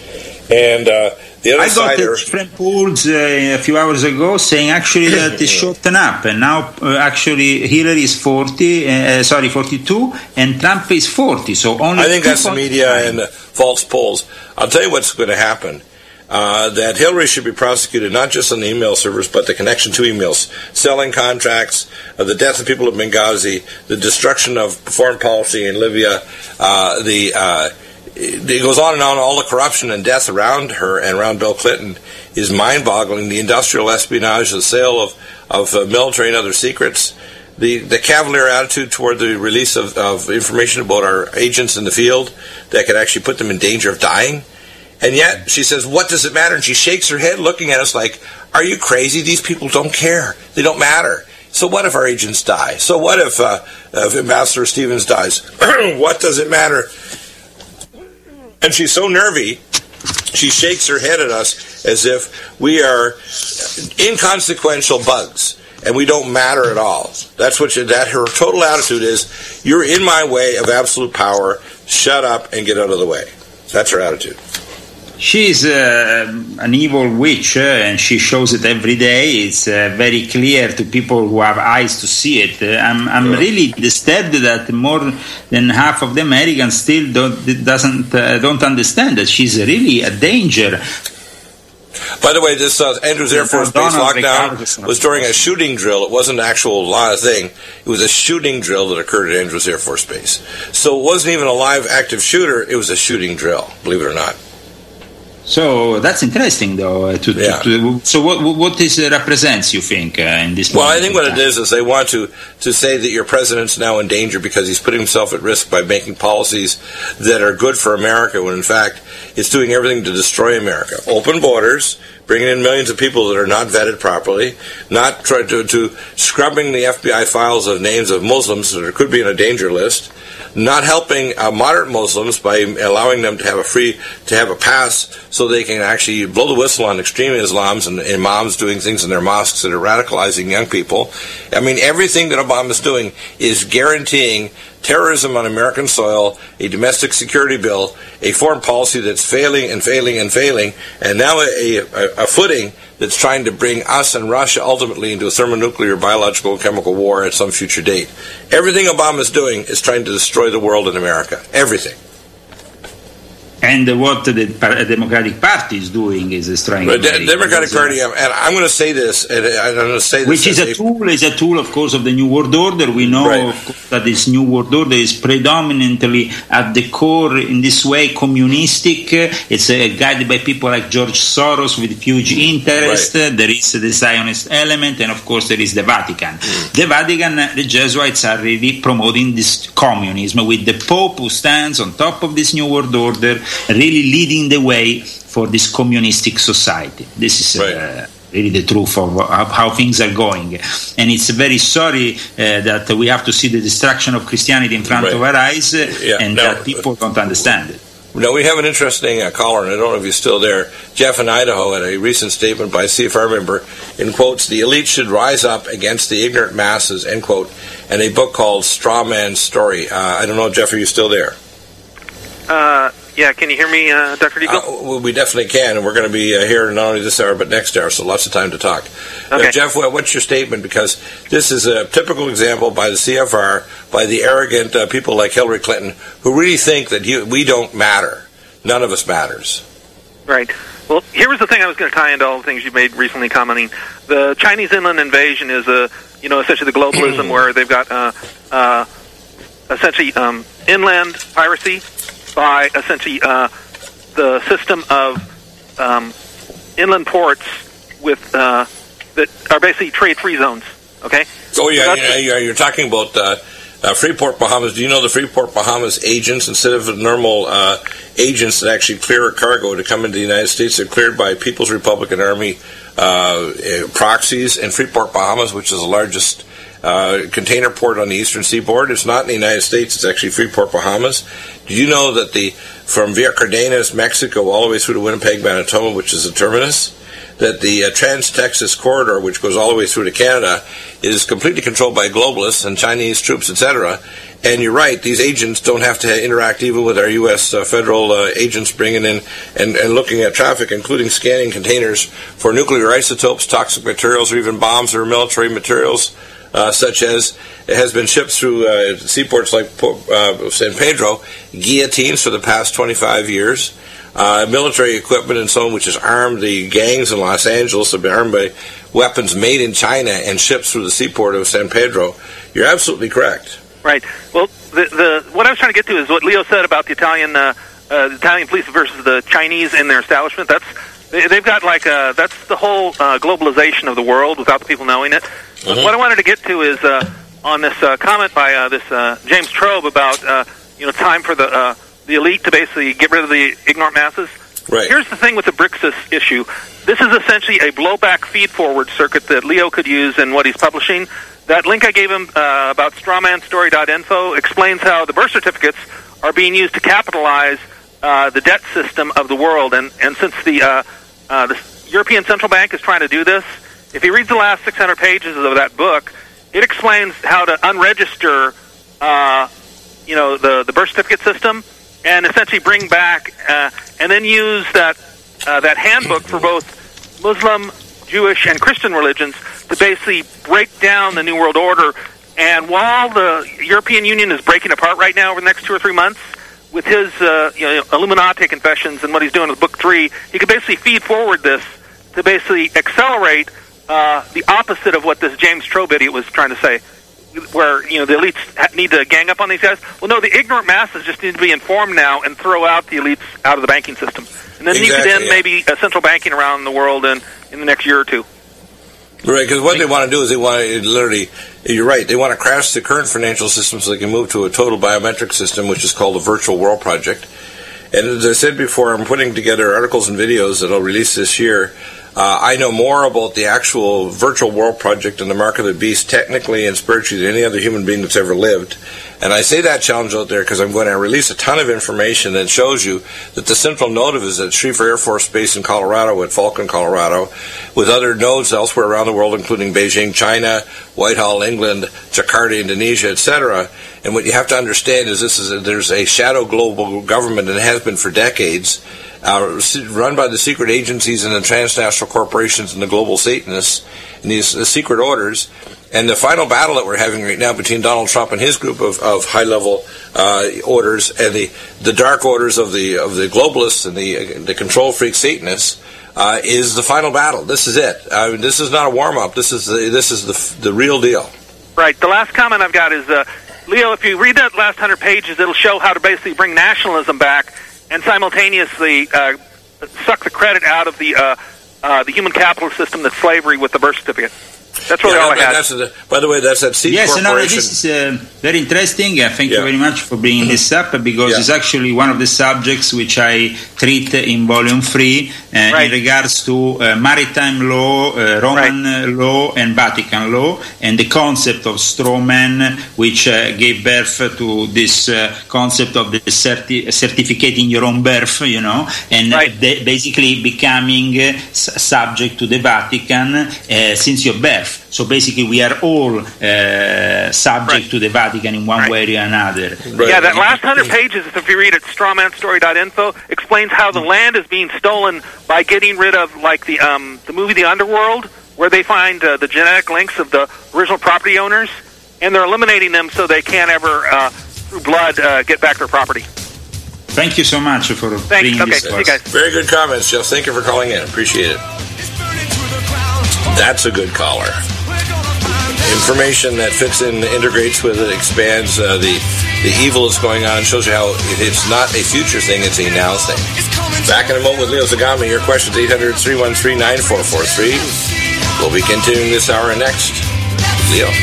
And uh, the other I got side are, different polls uh, a few hours ago saying actually that it's shortened up, and now uh, actually Hillary is forty, uh, sorry, forty-two, and Trump is forty. So only. I think that's the point media nine. and the false polls. I'll tell you what's going to happen. Uh, that Hillary should be prosecuted not just on the email servers, but the connection to emails, selling contracts, uh, the death of people of Benghazi, the destruction of foreign policy in Libya, uh, the uh, it goes on and on. All the corruption and death around her and around Bill Clinton is mind-boggling. The industrial espionage, the sale of of uh, military and other secrets, the the cavalier attitude toward the release of, of information about our agents in the field that could actually put them in danger of dying. And yet, she says, what does it matter? And she shakes her head looking at us like, are you crazy? These people don't care. They don't matter. So what if our agents die? So what if, uh, if Ambassador Stevens dies? What does it matter? And she's so nervy, she shakes her head at us as if we are inconsequential bugs and we don't matter at all. That's what she, that her total attitude is, you're in my way of absolute power, shut up and get out of the way. That's her attitude. She's uh, an evil witch, uh, and she shows it every day. It's uh, very clear to people who have eyes to see it. Uh, I'm, I'm yeah. really disturbed that more than half of the Americans still don't doesn't uh, don't understand that she's really a danger. By the way, this uh, Andrews Air Force Base lockdown was during a shooting drill. It wasn't an actual live thing. It was a shooting drill that occurred at Andrews Air Force Base. So it wasn't even a live active shooter. It was a shooting drill, believe it or not. So that's interesting, though. Uh, to, yeah. to, to, so what what this uh, represents, you think, uh, in this? Well, I think what it is is they want to to say that your president's now in danger because he's putting himself at risk by making policies that are good for America, when in fact it's doing everything to destroy America. Open borders, bringing in millions of people that are not vetted properly, not try to, to scrubbing the F B I files of names of Muslims that could be in a danger list. Not helping uh, moderate Muslims by allowing them to have a free, to have a pass so they can actually blow the whistle on extreme Islams and imams doing things in their mosques that are radicalizing young people. I mean, everything that Obama's doing is guaranteeing terrorism on American soil, a domestic security bill, a foreign policy that's failing and failing and failing, and now a, a, a footing that's trying to bring us and Russia ultimately into a thermonuclear, biological, and chemical war at some future date. Everything Obama's doing is trying to destroy the world and America. Everything. and what the Democratic Party is doing is destroying the De- Democratic Party, and I'm going to say this, and I'm going to say this, which is a, a tool, is a tool, of course, of the New World Order. We know right. of course, that this New World Order is predominantly at the core, in this way, communistic. It's uh, guided by people like George Soros with huge interest. Right. There is the Zionist element, and of course, there is the Vatican. Mm. The Vatican, the Jesuits are really promoting this communism with the Pope who stands on top of this New World Order, really leading the way for this communistic society. This is right. uh, really the truth of how, how things are going. And it's very sorry uh, that we have to see the destruction of Christianity in front right. of our eyes, uh, yeah. and now, that people don't understand it. Now, we have an interesting uh, caller, and I don't know if he's still there. Jeff in Idaho had a recent statement by a C F R member, in quotes, "The elite should rise up against the ignorant masses," end quote, and a book called Straw Man's Story. Uh, I don't know, Jeff, are you still there? Uh, yeah, can you hear me, uh, Doctor Deagle? Uh, well, we definitely can, and we're going to be uh, here not only this hour but next hour, so lots of time to talk. Okay. Uh, Jeff, what's your statement? Because this is a typical example by the C F R, by the arrogant uh, people like Hillary Clinton, who really think that you, we don't matter. None of us matters. Right. Well, here was the thing I was going to tie into all the things you made recently commenting. The Chinese inland invasion is, a, you know, essentially the globalism where they've got uh, uh, essentially um, inland piracy, by essentially uh, the system of um, inland ports with uh, that are basically trade-free zones. Okay. Oh yeah, so yeah, you're talking about uh, uh, Freeport, Bahamas. Do you know the Freeport, Bahamas agents, instead of the normal uh, agents that actually clear a cargo to come into the United States, they're cleared by People's Republican Army uh, proxies in Freeport, Bahamas, which is the largest Uh, container port on the eastern seaboard. It's not in the United States. It's actually Freeport, Bahamas. Do you know that the from Villa Cardenas, Mexico, all the way through to Winnipeg, Manitoba, which is the terminus, that the uh, Trans-Texas corridor, which goes all the way through to Canada, is completely controlled by globalists and Chinese troops, et cetera. And you're right; these agents don't have to interact even with our U S uh, federal uh, agents bringing in and, and looking at traffic, including scanning containers for nuclear isotopes, toxic materials, or even bombs or military materials. Uh, such as it has been shipped through uh, seaports like uh, San Pedro, guillotines for the past twenty-five years, uh, military equipment and so on, which has armed the gangs in Los Angeles, have been armed by weapons made in China and shipped through the seaport of San Pedro. You're absolutely correct. Right. Well, the, the what I was trying to get to is what Leo said about the Italian uh, uh, the Italian police versus the Chinese in their establishment. That's they've got like a, that's the whole uh, globalization of the world without the people knowing it. Uh-huh. What I wanted to get to is uh, on this uh, comment by uh, this uh, James Trobe about uh, you know time for the uh, the elite to basically get rid of the ignorant masses. Right. Here's the thing with the BRICS issue. This is essentially a blowback feed-forward circuit that Leo could use in what he's publishing. That link I gave him uh, about strawmanstory dot info explains how the birth certificates are being used to capitalize uh, the debt system of the world. And, and since the, uh, uh, the European Central Bank is trying to do this, if he reads the last six hundred pages of that book, it explains how to unregister, uh, you know, the, the birth certificate system, and essentially bring back uh, and then use that uh, that handbook for both Muslim, Jewish, and Christian religions to basically break down the New World Order. And while the European Union is breaking apart right now over the next two or three months, with his uh, you know, Illuminati confessions and what he's doing with Book Three, he could basically feed forward this to basically accelerate uh, the opposite of what this James Trobe idiot was trying to say, where you know the elites need to gang up on these guys. Well, no, the ignorant masses just need to be informed now and throw out the elites out of the banking system, and then exactly, you could end yeah. maybe a central banking around the world in, in the next year or two. Right, because what they want to do is they want to literally, you're right, they want to crash the current financial system so they can move to a total biometric system, which is called the Virtual World Project. And as I said before, I'm putting together articles and videos that I'll release this year. Uh, I know more about the actual Virtual World Project and the Mark of the Beast technically and spiritually than any other human being that's ever lived. And I say that challenge out there because I'm going to release a ton of information that shows you that the central node of it is at Schriefer Air Force Base in Colorado, at Falcon, Colorado, with other nodes elsewhere around the world, including Beijing, China, Whitehall, England, Jakarta, Indonesia, et cetera. And what you have to understand is this is a, there's a shadow global government, and it has been for decades, Uh, run by the secret agencies and the transnational corporations and the global Satanists and these the secret orders, And the final battle that we're having right now between Donald Trump and his group of, of high-level uh, orders and the, the dark orders of the of the globalists and the the control freak Satanists uh, is the final battle. This is it. I mean, this is not a warm-up. This is the, this is the the real deal. Right. The last comment I've got is, uh, Leo, if you read that last hundred pages, it'll show how to basically bring nationalism back and simultaneously uh, suck the credit out of the uh, uh, the human capitalist system that's slavery with the birth certificate. That's really yeah, all I had. That's the, by the way, that's that Seed yes, Corporation. no, this is uh, very interesting. Uh, thank yeah. you very much for bringing this up, because yeah. it's actually one of the subjects which I treat in Volume three uh, right. in regards to uh, maritime law, uh, Roman right. law, and Vatican law, and the concept of strawman, which uh, gave birth to this uh, concept of the certi- certificating your own birth, you know, and right. de- basically becoming uh, s- subject to the Vatican uh, since your birth. So basically, we are all uh, subject right. to the Vatican in one right. way or another. Right. Yeah, that last hundred pages, if you read it, strawman story dot info, explains how the land is being stolen by getting rid of, like the um, the movie The Underworld, where they find uh, the genetic links of the original property owners, and they're eliminating them so they can't ever, uh, through blood, uh, get back their property. Thank you so much for Thanks. bringing okay. this to us. Guys. Very good comments, Jeff. Thank you for calling in. Appreciate it. That's a good caller. Information that fits in, integrates with it, expands uh, the the evil that's going on, shows you how it's not a future thing, it's a now thing. Back in a moment with Leo Zagami. Your questions, eight hundred, three one three, nine four four three. We'll be continuing this hour next. Leo.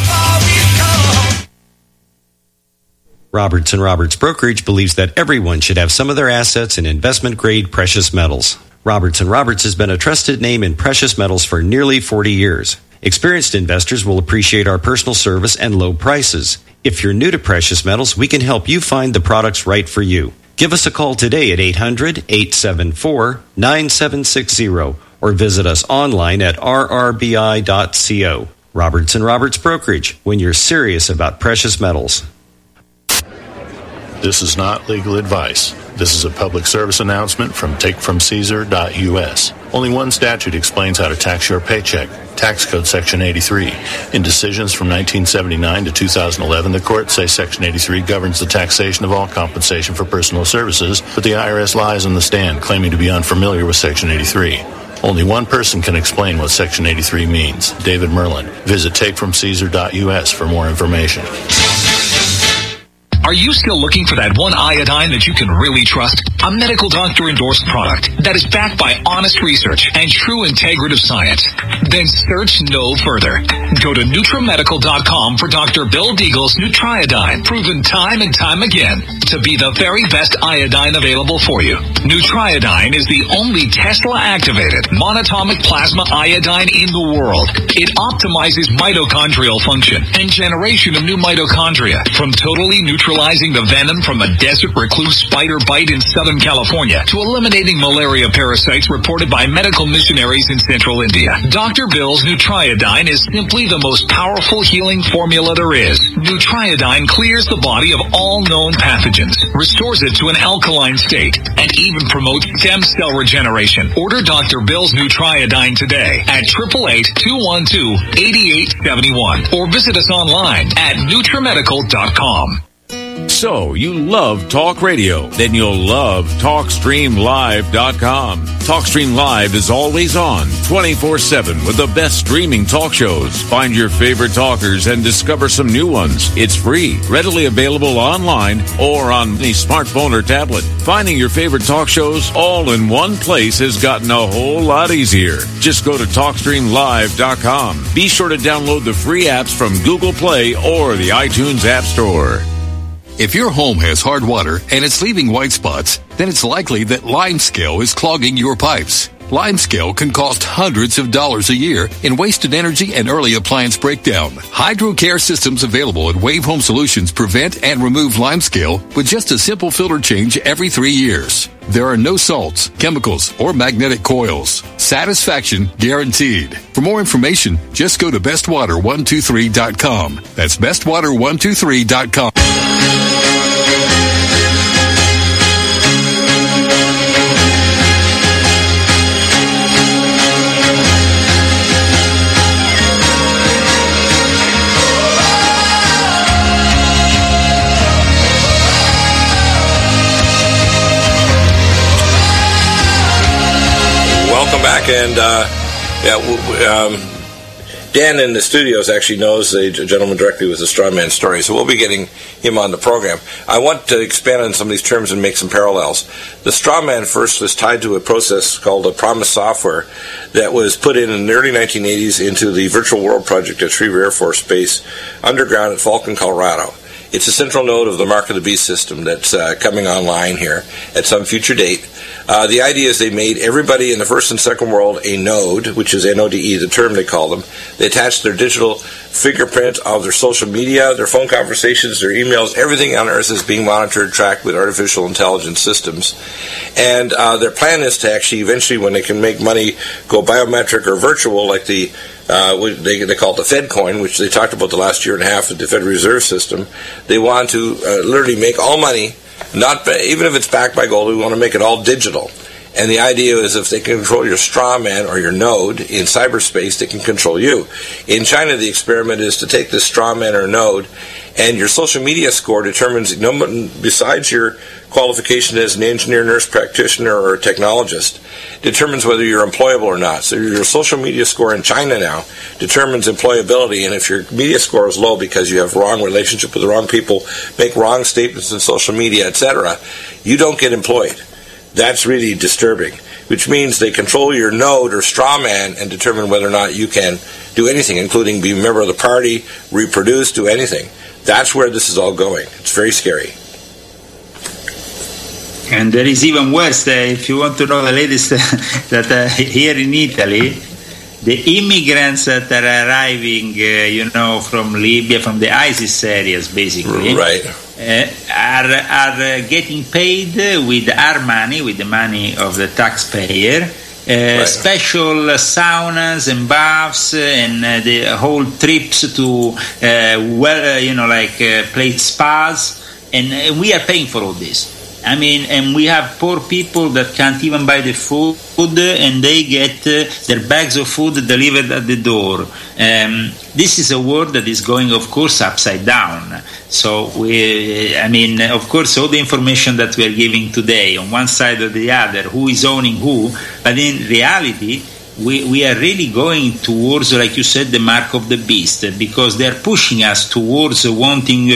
Roberts and Roberts Brokerage believes that everyone should have some of their assets in investment-grade precious metals. Roberts and Roberts has been a trusted name in precious metals for nearly forty years. Experienced investors will appreciate our personal service and low prices. If you're new to precious metals, we can help you find the products right for you. Give us a call today at eight hundred, eight seven four, nine seven six zero or visit us online at r r b i dot co. Roberts and Roberts Brokerage, when you're serious about precious metals. This is not legal advice. This is a public service announcement from take from caesar dot u s. Only one statute explains how to tax your paycheck. Tax Code Section eighty-three. In decisions from nineteen seventy-nine to two thousand eleven, the courts say Section eighty-three governs the taxation of all compensation for personal services, but the I R S lies on the stand, claiming to be unfamiliar with Section eighty-three. Only one person can explain what Section eighty-three means, David Merlin. Visit take from caesar dot u s for more information. Are you still looking for that one iodine that you can really trust? A medical doctor endorsed product that is backed by honest research and true integrative science? Then search no further. Go to NutriMedical dot com for Doctor Bill Deagle's Nutriodine, proven time and time again to be the very best iodine available for you. Nutriodine is the only Tesla-activated monatomic plasma iodine in the world. It optimizes mitochondrial function and generation of new mitochondria from totally neutralizing the venom from a desert recluse spider bite in Southern California to eliminating malaria parasites reported by medical missionaries in central India. Doctor Bill's Nutriodine is simply the most powerful healing formula there is. Nutriodine clears the body of all known pathogens, restores it to an alkaline state, and even promotes stem cell regeneration. Order Doctor Bill's Nutriodine today at eight eight eight, two one two, eight eight seven one or visit us online at NutriMedical dot com. So, you love talk radio? Then you'll love talk stream live dot com. TalkStream Live is always on, twenty-four seven, with the best streaming talk shows. Find your favorite talkers and discover some new ones. It's free, readily available online or on the smartphone or tablet. Finding your favorite talk shows all in one place has gotten a whole lot easier. Just go to talk stream live dot com. Be sure to download the free apps from Google Play or the iTunes App Store. If your home has hard water and it's leaving white spots, then it's likely that limescale is clogging your pipes. Limescale can cost hundreds of dollars a year in wasted energy and early appliance breakdown. HydroCare systems available at Wave Home Solutions prevent and remove limescale with just a simple filter change every three years. There are no salts, chemicals, or magnetic coils. Satisfaction guaranteed. For more information, just go to best water one two three dot com. That's best water one two three dot com. welcome back. And uh, yeah, w- um, Dan in the studios actually knows the gentleman directly with the strawman story, so we'll be getting him on the program. I want to expand on some of these terms and make some parallels. The strawman first was tied to a process called a Promise software that was put in in the early nineteen eighties into the Virtual World project at Schriever Air Force Base underground at Falcon, Colorado. It's a central node of the Mark of the Beast system that's uh, coming online here at some future date. Uh, the idea is they made everybody in the first and second world a node, which is N O D E, the term they call them. They attached their digital fingerprint of their social media, their phone conversations, their emails. Everything on Earth is being monitored, tracked with artificial intelligence systems. And uh, their plan is to actually eventually, when they can make money, go biometric or virtual, like the Uh, they, they call it the Fed coin, which they talked about the last year and a half with the Federal Reserve System. They want to uh, literally make all money, not even if it's backed by gold. We want to make it all digital. And the idea is if they can control your straw man or your node in cyberspace, they can control you. In China, the experiment is to take this straw man or node, and your social media score determines, no, besides your qualification as an engineer, nurse practitioner, or a technologist, determines whether you're employable or not. So your social media score in China now determines employability, and if your media score is low because you have wrong relationship with the wrong people, make wrong statements in social media, et cetera, you don't get employed. That's really disturbing, which means they control your node or straw man and determine whether or not you can do anything, including be a member of the party, reproduce, do anything. That's where this is all going. It's very scary. And there is even worse, uh, if you want to know the latest, uh, that uh, here in Italy, the immigrants that are arriving, uh, you know, from Libya, from the ISIS areas, basically, right. uh, are, are uh, getting paid with our money, with the money of the taxpayer, uh, right. special saunas and baths and uh, the whole trips to, uh, well, uh, you know, like uh, plate spas, and uh, we are paying for all this. I mean, and we have poor people that can't even buy the food, and they get uh, their bags of food delivered at the door. Um, this is a world that is going, of course, upside down. So, we, I mean, of course, all the information that we are giving today, on one side or the other, who is owning who, but in reality, we, we are really going towards, like you said, the mark of the beast, because they are pushing us towards wanting,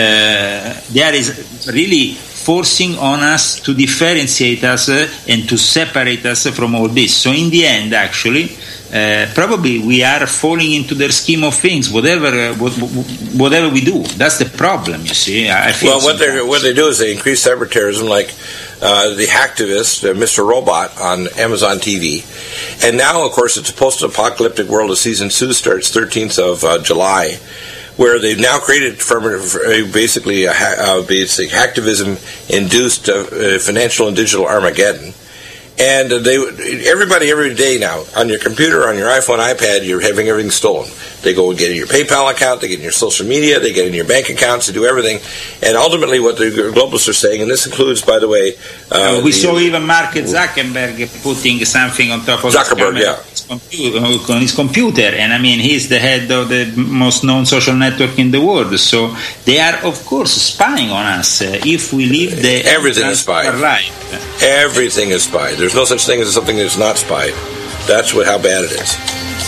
uh, there is really forcing on us to differentiate us uh, and to separate us from all this. So in the end, actually, uh, probably we are falling into their scheme of things, whatever uh, whatever we do. That's the problem, you see. I feel well, what they what they do is they increase cyber terrorism, like uh, the hacktivist, uh, Mister Robot, on Amazon T V. And now, of course, it's a post-apocalyptic world. The season two starts thirteenth of uh, July. Where they've now created from basically a, a basic hacktivism-induced uh, financial and digital Armageddon, and they everybody every day now on your computer, on your iPhone, iPad, you're having everything stolen. They go and get in your PayPal account, they get in your social media, they get in your bank accounts, they do everything, and ultimately what the globalists are saying, and this includes, by the way, uh, we the, saw even Mark Zuckerberg putting something on top of Zuckerberg, his, yeah. his, computer, on his computer, and I mean he's the head of the most known social network in the world. So they are, of course, spying on us uh, if we live the everything is spied. Life. Everything is spied. There's no such thing as something that's not spied. That's what how bad it is.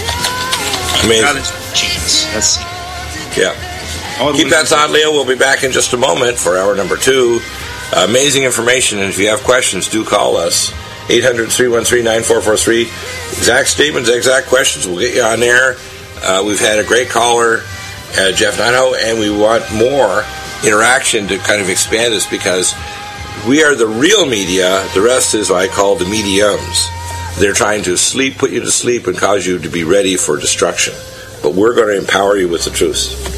Amazing. That's yeah. Keep that thought, Leo. We'll be back in just a moment for hour number two. Uh, amazing information, and if you have questions, do call us. eight hundred, three one three, nine four four three. Exact statements, exact questions. We'll get you on there. Uh, we've had a great caller, uh, Jeff Nano, and we want more interaction to kind of expand this, because we are the real media. The rest is what I call the mediums. They're trying to sleep, put you to sleep, and cause you to be ready for destruction. But we're going to empower you with the truth.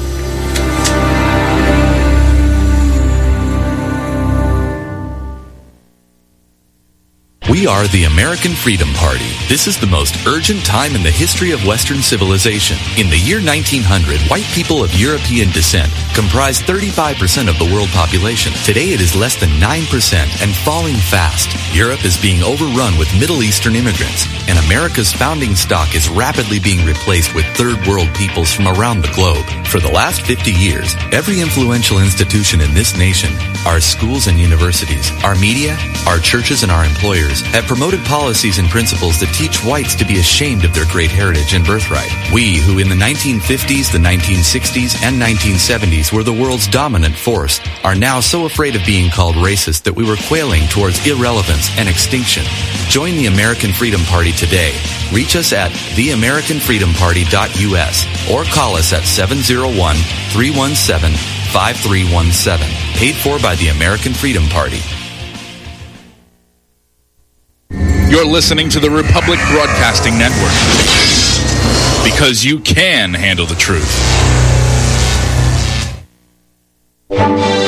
We are the American Freedom Party. This is the most urgent time in the history of Western civilization. In the year nineteen hundred, white people of European descent comprised thirty-five percent of the world population. Today it is less than nine percent and falling fast. Europe is being overrun with Middle Eastern immigrants. and America's founding stock is rapidly being replaced with third world peoples from around the globe. For the last fifty years, every influential institution in this nation, our schools and universities, our media, our churches, and our employers have promoted policies and principles that teach whites to be ashamed of their great heritage and birthright. We, who in the nineteen fifties, the nineteen sixties, and nineteen seventies were the world's dominant force, are now so afraid of being called racist that we were quailing towards irrelevance and extinction. Join the American Freedom Party today. Reach us at the american freedom party dot u s or call us at seven oh one, three one seven, five three one seven. Paid for by the American Freedom Party. You're listening to the Republic Broadcasting Network, because you can handle the truth.